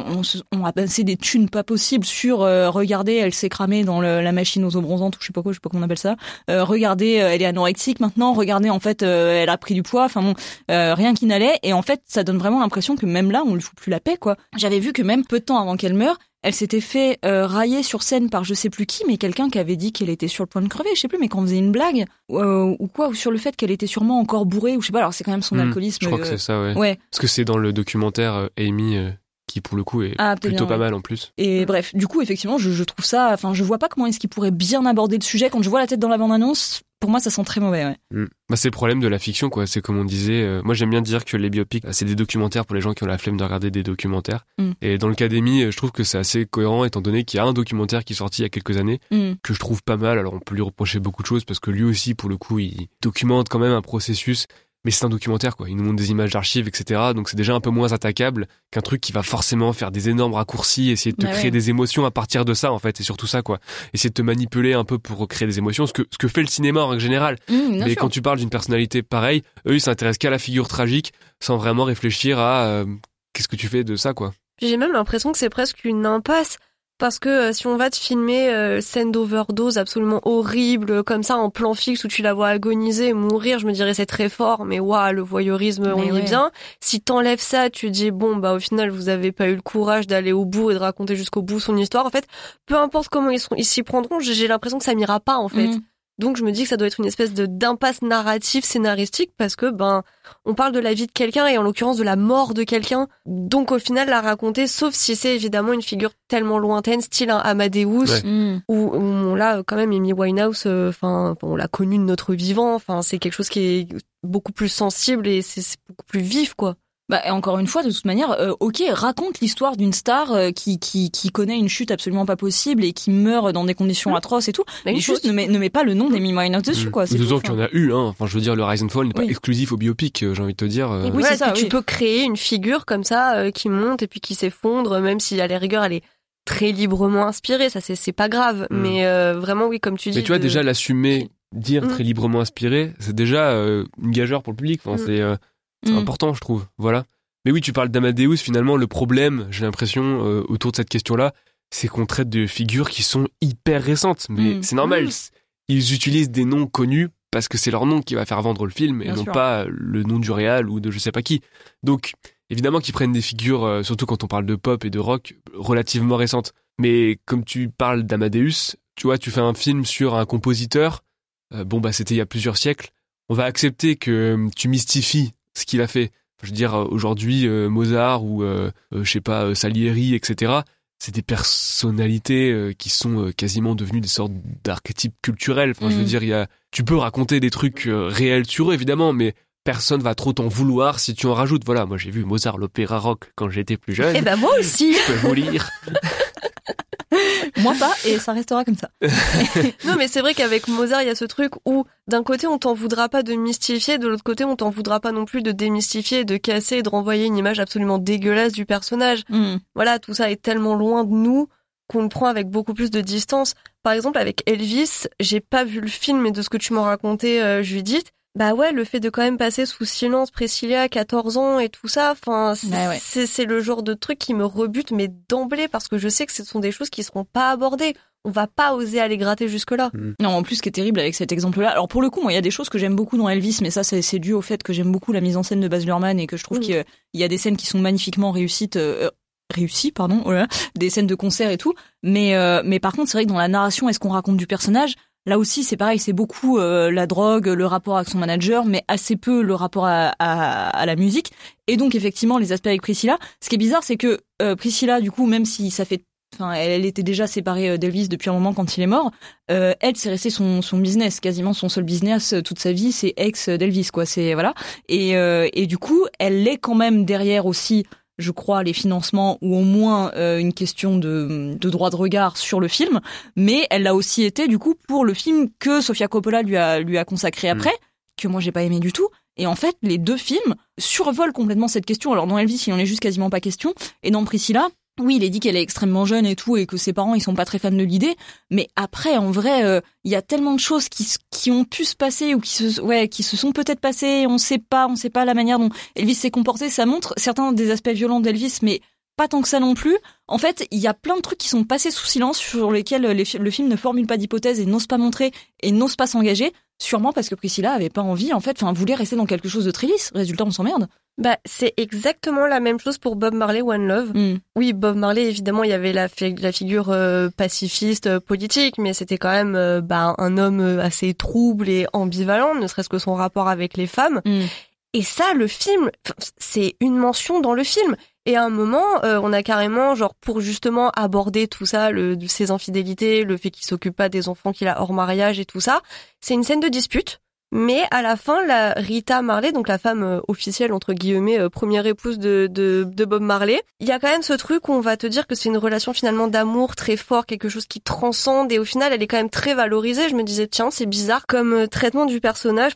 Speaker 5: on a passé des thunes pas possibles sur regardez, elle s'est cramée dans la machine aux eaux bronzantes ou je sais pas comment on appelle ça. Regardez, elle est anorexique maintenant. Regardez, en fait, elle a pris du poids. Enfin bon, rien qui n'allait. Et en fait, ça donne vraiment l'impression que même là, on lui fout plus la paix, quoi. J'avais vu que même peu de temps avant qu'elle meure, elle s'était fait railler sur scène par je sais plus qui, mais quelqu'un qui avait dit qu'elle était sur le point de crever, je sais plus, mais qu'on faisait une blague ou sur le fait qu'elle était sûrement encore bourrée ou je sais pas. Alors c'est quand même son alcoolisme.
Speaker 7: Je crois que c'est ça, ouais. Parce que c'est dans le documentaire Amy. Qui pour le coup est plutôt pas mal en plus.
Speaker 5: Et bref, du coup effectivement je trouve ça, enfin je vois pas comment est-ce qu'il pourrait bien aborder le sujet. Quand je vois la tête dans la bande-annonce, pour moi ça sent très mauvais.
Speaker 7: Bah c'est le problème de la fiction, quoi. C'est comme on disait, moi j'aime bien dire que les biopics c'est des documentaires pour les gens qui ont la flemme de regarder des documentaires. Et dans le cas d'Amy, je trouve que c'est assez cohérent étant donné qu'il y a un documentaire qui est sorti il y a quelques années que je trouve pas mal. Alors on peut lui reprocher beaucoup de choses parce que lui aussi pour le coup il documente quand même un processus. Mais c'est un documentaire, quoi. Il nous montre des images d'archives, etc. Donc c'est déjà un peu moins attaquable qu'un truc qui va forcément faire des énormes raccourcis, essayer de te créer des émotions à partir de ça, en fait. Et surtout ça, quoi. Essayer de te manipuler un peu pour créer des émotions. Ce que fait le cinéma en règle générale. Mais quand tu parles d'une personnalité pareille, eux, ils s'intéressent qu'à la figure tragique sans vraiment réfléchir à qu'est-ce que tu fais de ça, quoi.
Speaker 8: J'ai même l'impression que c'est presque une impasse. Parce que si on va te filmer scène d'overdose absolument horrible comme ça en plan fixe où tu la vois agoniser, mourir, je me dirais c'est très fort, mais waouh, le voyeurisme, on y est bien. Si t'enlèves ça, tu dis bon bah au final vous avez pas eu le courage d'aller au bout et de raconter jusqu'au bout son histoire. En fait, peu importe comment ils s'y prendront, j'ai l'impression que ça m'ira pas en fait. Donc je me dis que ça doit être une espèce d'impasse narrative, scénaristique, parce que on parle de la vie de quelqu'un et en l'occurrence de la mort de quelqu'un. Donc au final la raconter, sauf si c'est évidemment une figure tellement lointaine, style un Amadeus, où on l'a quand même Amy Winehouse. On l'a connue de notre vivant. Enfin c'est quelque chose qui est beaucoup plus sensible et c'est beaucoup plus vif, quoi.
Speaker 5: Bah, et encore une fois, de toute manière, ok, raconte l'histoire d'une star qui connaît une chute absolument pas possible et qui meurt dans des conditions atroces et tout. Mais juste ne mets pas le nom d'Amy Winehouse dessus, quoi. C'est
Speaker 7: d'autant qu'il y en a eu, hein. Enfin, je veux dire, le Rise and Fall n'est pas exclusif au biopic, j'ai envie de te dire.
Speaker 8: Oui, c'est ça. Tu peux créer une figure comme ça qui monte et puis qui s'effondre, même si à la rigueur elle est très librement inspirée. Ça, c'est pas grave. Mais vraiment, oui, comme tu dis.
Speaker 7: Mais tu vois, déjà l'assumer, dire très librement inspiré, c'est déjà une gageure pour le public. Enfin, c'est important, je trouve. Voilà. Mais oui, tu parles d'Amadeus, finalement, le problème, j'ai l'impression, autour de cette question-là, c'est qu'on traite de figures qui sont hyper récentes. Mais c'est normal. Ils utilisent des noms connus parce que c'est leur nom qui va faire vendre le film et non pas le nom du réal ou de je sais pas qui. Donc, évidemment qu'ils prennent des figures, surtout quand on parle de pop et de rock, relativement récentes. Mais comme tu parles d'Amadeus, tu vois, tu fais un film sur un compositeur, c'était il y a plusieurs siècles, on va accepter que tu mystifies ce qu'il a fait. Je veux dire, aujourd'hui, Mozart ou, je sais pas, Salieri, etc., c'est des personnalités qui sont quasiment devenues des sortes d'archétypes culturels. Enfin, je veux dire, tu peux raconter des trucs réels sur eux, évidemment, mais personne va trop t'en vouloir si tu en rajoutes. Voilà, moi j'ai vu Mozart, l'opéra rock, quand j'étais plus jeune.
Speaker 8: Eh ben moi aussi.
Speaker 7: Je peux vous lire.
Speaker 5: Moi pas, et ça restera comme ça.
Speaker 8: Non, mais c'est vrai qu'avec Mozart, il y a ce truc où, d'un côté, on t'en voudra pas de mystifier, de l'autre côté, on t'en voudra pas non plus de démystifier, de casser et de renvoyer une image absolument dégueulasse du personnage. Voilà, tout ça est tellement loin de nous qu'on le prend avec beaucoup plus de distance. Par exemple, avec Elvis, j'ai pas vu le film, mais de ce que tu m'en racontais, Judith, bah ouais, le fait de quand même passer sous silence Priscilla à 14 ans et tout ça, enfin, c'est le genre de truc qui me rebute, mais d'emblée, parce que je sais que ce sont des choses qui seront pas abordées. On va pas oser aller gratter jusque-là.
Speaker 5: Non, en plus, ce qui est terrible avec cet exemple-là, alors pour le coup, moi, il y a des choses que j'aime beaucoup dans Elvis, mais ça, c'est dû au fait que j'aime beaucoup la mise en scène de Baz Luhrmann et que je trouve qu'il y a des scènes qui sont magnifiquement réussies, des scènes de concert et tout. Mais par contre, c'est vrai que dans la narration, est-ce qu'on raconte du personnage? Là aussi, c'est pareil, c'est beaucoup la drogue, le rapport avec son manager, mais assez peu le rapport à la musique. Et donc, effectivement, les aspects avec Priscilla. Ce qui est bizarre, c'est que Priscilla, du coup, même si elle était déjà séparée d'Elvis depuis un moment quand il est mort, elle, c'est resté son business, quasiment son seul business toute sa vie, c'est ex d'Elvis, quoi. C'est voilà. Et du coup, elle est quand même derrière aussi je crois, les financements ou au moins une question de droit de regard sur le film, mais elle l'a aussi été du coup pour le film que Sofia Coppola lui a consacré après, que moi j'ai pas aimé du tout. Et en fait, les deux films survolent complètement cette question. Alors dans Elvis, il en est juste quasiment pas question, et dans Priscilla, oui, il est dit qu'elle est extrêmement jeune et tout, et que ses parents ils sont pas très fans de l'idée, mais après en vrai, il y a tellement de choses qui ont pu se passer ou qui se sont peut-être passées, on sait pas la manière dont Elvis s'est comporté, ça montre certains des aspects violents d'Elvis, mais pas tant que ça non plus. En fait, il y a plein de trucs qui sont passés sous silence, sur lesquels le film ne formule pas d'hypothèse et n'ose pas montrer et n'ose pas s'engager, sûrement parce que Priscilla avait pas envie, en fait, voulait rester dans quelque chose de très lisse. Résultat, on s'emmerde.
Speaker 8: C'est exactement la même chose pour Bob Marley, One Love. Oui, Bob Marley, évidemment, il y avait la figure pacifiste, politique, mais c'était quand même un homme assez trouble et ambivalent, ne serait-ce que son rapport avec les femmes. Et ça, le film, c'est une mention dans le film. Et à un moment, on a carrément, pour justement aborder tout ça, ses infidélités, le fait qu'il s'occupe pas des enfants qu'il a hors mariage et tout ça, c'est une scène de dispute. Mais à la fin, la Rita Marley, donc la femme officielle entre guillemets, première épouse de Bob Marley, il y a quand même ce truc où on va te dire que c'est une relation finalement d'amour très fort, quelque chose qui transcende, et au final elle est quand même très valorisée. Je me disais tiens, c'est bizarre comme traitement du personnage,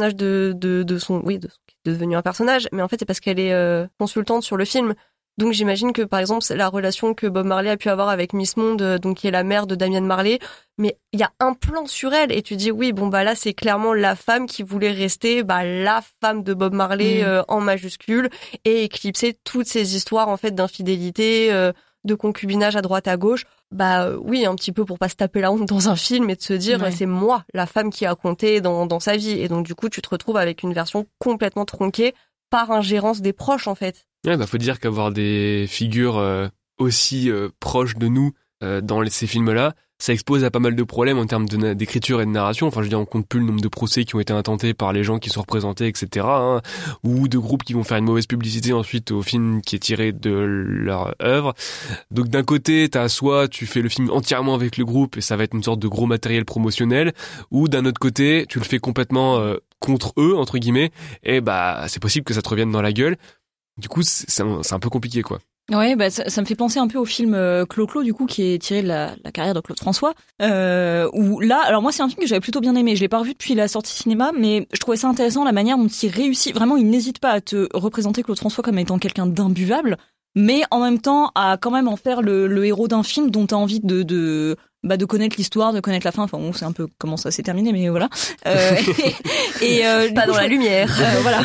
Speaker 8: de son qui est devenu un personnage, mais en fait c'est parce qu'elle est consultante sur le film. Donc j'imagine que par exemple la relation que Bob Marley a pu avoir avec Miss Monde, donc qui est la mère de Damian Marley, mais il y a un plan sur elle et tu dis oui là c'est clairement la femme qui voulait rester la femme de Bob Marley en majuscule et éclipser toutes ces histoires en fait d'infidélité, de concubinage à droite à gauche. Oui, un petit peu pour pas se taper la honte dans un film et de se dire c'est moi la femme qui a compté dans sa vie, et donc du coup tu te retrouves avec une version complètement tronquée par ingérence des proches en fait.
Speaker 7: Ouais, faut dire qu'avoir des figures aussi proches de nous dans ces films-là, ça expose à pas mal de problèmes en termes d'écriture et de narration. Enfin, je veux dire, on compte plus le nombre de procès qui ont été intentés par les gens qui sont représentés, etc. Ou de groupes qui vont faire une mauvaise publicité ensuite au film qui est tiré de leur œuvre. Donc d'un côté, soit tu fais le film entièrement avec le groupe et ça va être une sorte de gros matériel promotionnel, ou d'un autre côté, tu le fais complètement contre eux, entre guillemets, et c'est possible que ça te revienne dans la gueule. Du coup, c'est un peu compliqué, quoi.
Speaker 5: Ouais, ça me fait penser un peu au film Clo-Clo, du coup, qui est tiré de la carrière de Claude François, où là, alors moi c'est un film que j'avais plutôt bien aimé, je l'ai pas revu depuis la sortie cinéma, mais je trouvais ça intéressant la manière dont il réussit, vraiment il n'hésite pas à te représenter Claude François comme étant quelqu'un d'imbuvable, mais en même temps à quand même en faire le héros d'un film dont t'as envie de connaître l'histoire, de connaître la fin. Enfin bon, c'est un peu comment ça s'est terminé, mais voilà.
Speaker 8: Pas dans la lumière.
Speaker 5: Voilà.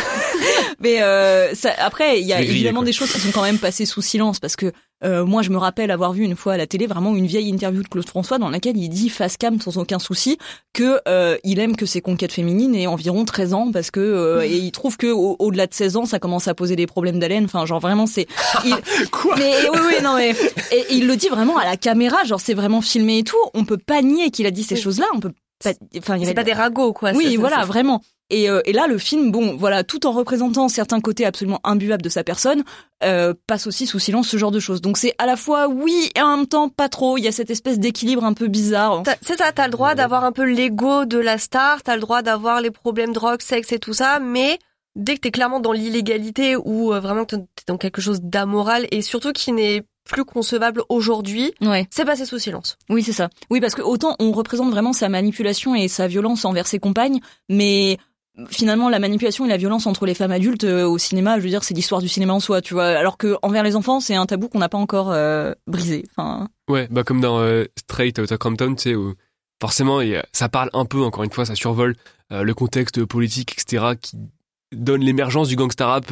Speaker 5: Mais après, il y a évidemment des choses qui sont quand même passées sous silence, parce que moi, je me rappelle avoir vu une fois à la télé vraiment une vieille interview de Claude François dans laquelle il dit face cam sans aucun souci que il aime que ses conquêtes féminines aient environ 13 ans, parce que et il trouve que au-delà de 16 ans, ça commence à poser des problèmes d'haleine. Enfin, genre vraiment c'est
Speaker 7: quoi.
Speaker 5: Mais oui, non mais et il le dit vraiment à la caméra, genre c'est vraiment filmé et tout. On peut pas nier qu'il a dit ces choses-là. On peut pas. Enfin,
Speaker 8: c'est pas des ragots quoi.
Speaker 5: Oui, voilà, vraiment. Et là, le film, tout en représentant certains côtés absolument imbuvables de sa personne, passe aussi sous silence ce genre de choses. Donc c'est à la fois oui et en même temps pas trop. Il y a cette espèce d'équilibre un peu bizarre.
Speaker 8: C'est ça, t'as le droit d'avoir un peu l'ego de la star, t'as le droit d'avoir les problèmes drogue, sexe et tout ça, mais dès que t'es clairement dans l'illégalité ou vraiment t'es dans quelque chose d'amoral et surtout qui n'est plus concevable aujourd'hui, c'est passé sous silence.
Speaker 5: Oui, c'est ça. Oui, parce que autant on représente vraiment sa manipulation et sa violence envers ses compagnes, mais finalement, la manipulation et la violence entre les femmes adultes au cinéma, je veux dire, c'est l'histoire du cinéma en soi, tu vois. Alors que envers les enfants, c'est un tabou qu'on n'a pas encore brisé. Enfin.
Speaker 7: Ouais, comme dans Straight Outta Compton, tu sais, où forcément, ça parle un peu, encore une fois, ça survole le contexte politique, etc., qui donne l'émergence du gangsta rap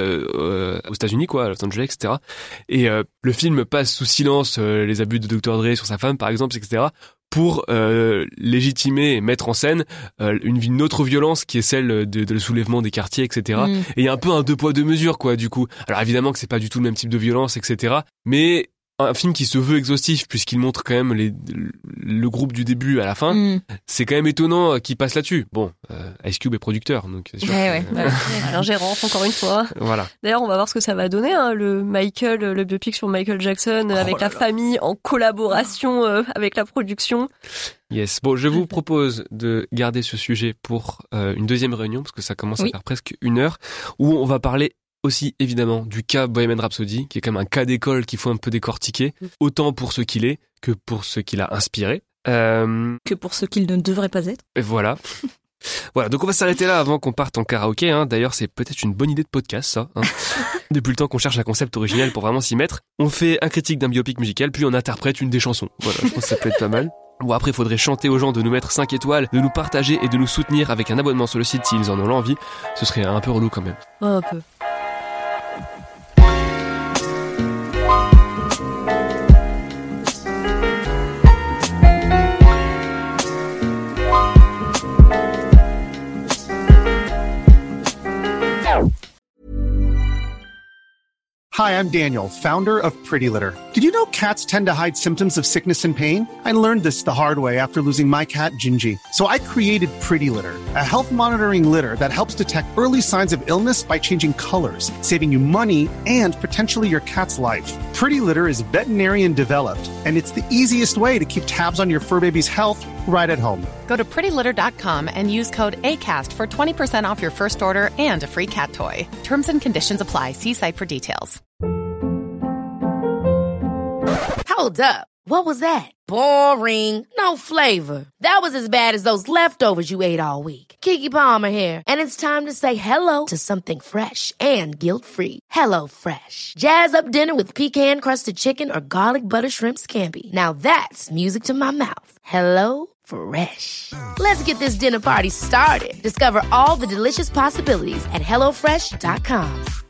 Speaker 7: aux États-Unis, quoi, à Los Angeles, etc. Et le film passe sous silence les abus de Dr. Dre sur sa femme, par exemple, etc., pour légitimer et mettre en scène une autre violence qui est celle de le soulèvement des quartiers, etc. Et il y a un peu un deux poids deux mesures, quoi, du coup. Alors évidemment que c'est pas du tout le même type de violence, etc. Mais un film qui se veut exhaustif puisqu'il montre quand même le groupe du début à la fin, c'est quand même étonnant qu'il passe là-dessus. Bon, Ice Cube est producteur, donc c'est sûr.
Speaker 8: L'ingérence, encore une fois.
Speaker 7: Voilà.
Speaker 8: D'ailleurs, on va voir ce que ça va donner, le biopic sur Michael Jackson avec la famille en collaboration avec la production.
Speaker 7: Yes. Bon, je vous propose de garder ce sujet pour une deuxième réunion parce que ça commence à faire presque 1 heure où on va parler aussi évidemment du cas Bohemian Rhapsody, qui est quand même un cas d'école qu'il faut un peu décortiquer, autant pour ce qu'il est que pour ce qu'il a inspiré.
Speaker 5: Que pour ce qu'il ne devrait pas être.
Speaker 7: Et voilà. Voilà, donc on va s'arrêter là avant qu'on parte en karaoké. D'ailleurs, c'est peut-être une bonne idée de podcast, ça. Depuis le temps qu'on cherche un concept original pour vraiment s'y mettre. On fait un critique d'un biopic musical, puis on interprète une des chansons. Voilà, je pense que ça peut être pas mal. Bon, après, il faudrait chanter aux gens de nous mettre 5 étoiles, de nous partager et de nous soutenir avec un abonnement sur le site s'ils en ont l'envie. Ce serait un peu relou quand même.
Speaker 5: Oh, un peu.
Speaker 3: Hi, I'm Daniel, founder of Pretty Litter. Did you know cats tend to hide symptoms of sickness and pain? I learned this the hard way after losing my cat, Gingy. So I created Pretty Litter, a health monitoring litter that helps detect early signs of illness by changing colors, saving you money and potentially your cat's life. Pretty Litter is veterinarian developed, and it's the easiest way to keep tabs on your fur baby's health right at home.
Speaker 4: Go to prettylitter.com and use code ACAST for 20% off your first order and a free cat toy. Terms and conditions apply. See site for details.
Speaker 10: Hold up. What was that? Boring. No flavor. That was as bad as those leftovers you ate all week. Keke Palmer here, and it's time to say hello to something fresh and guilt-free. Hello Fresh. Jazz up dinner with pecan-crusted chicken or garlic butter shrimp scampi. Now that's music to my mouth. Hello Fresh. Let's get this dinner party started. Discover all the delicious possibilities at HelloFresh.com.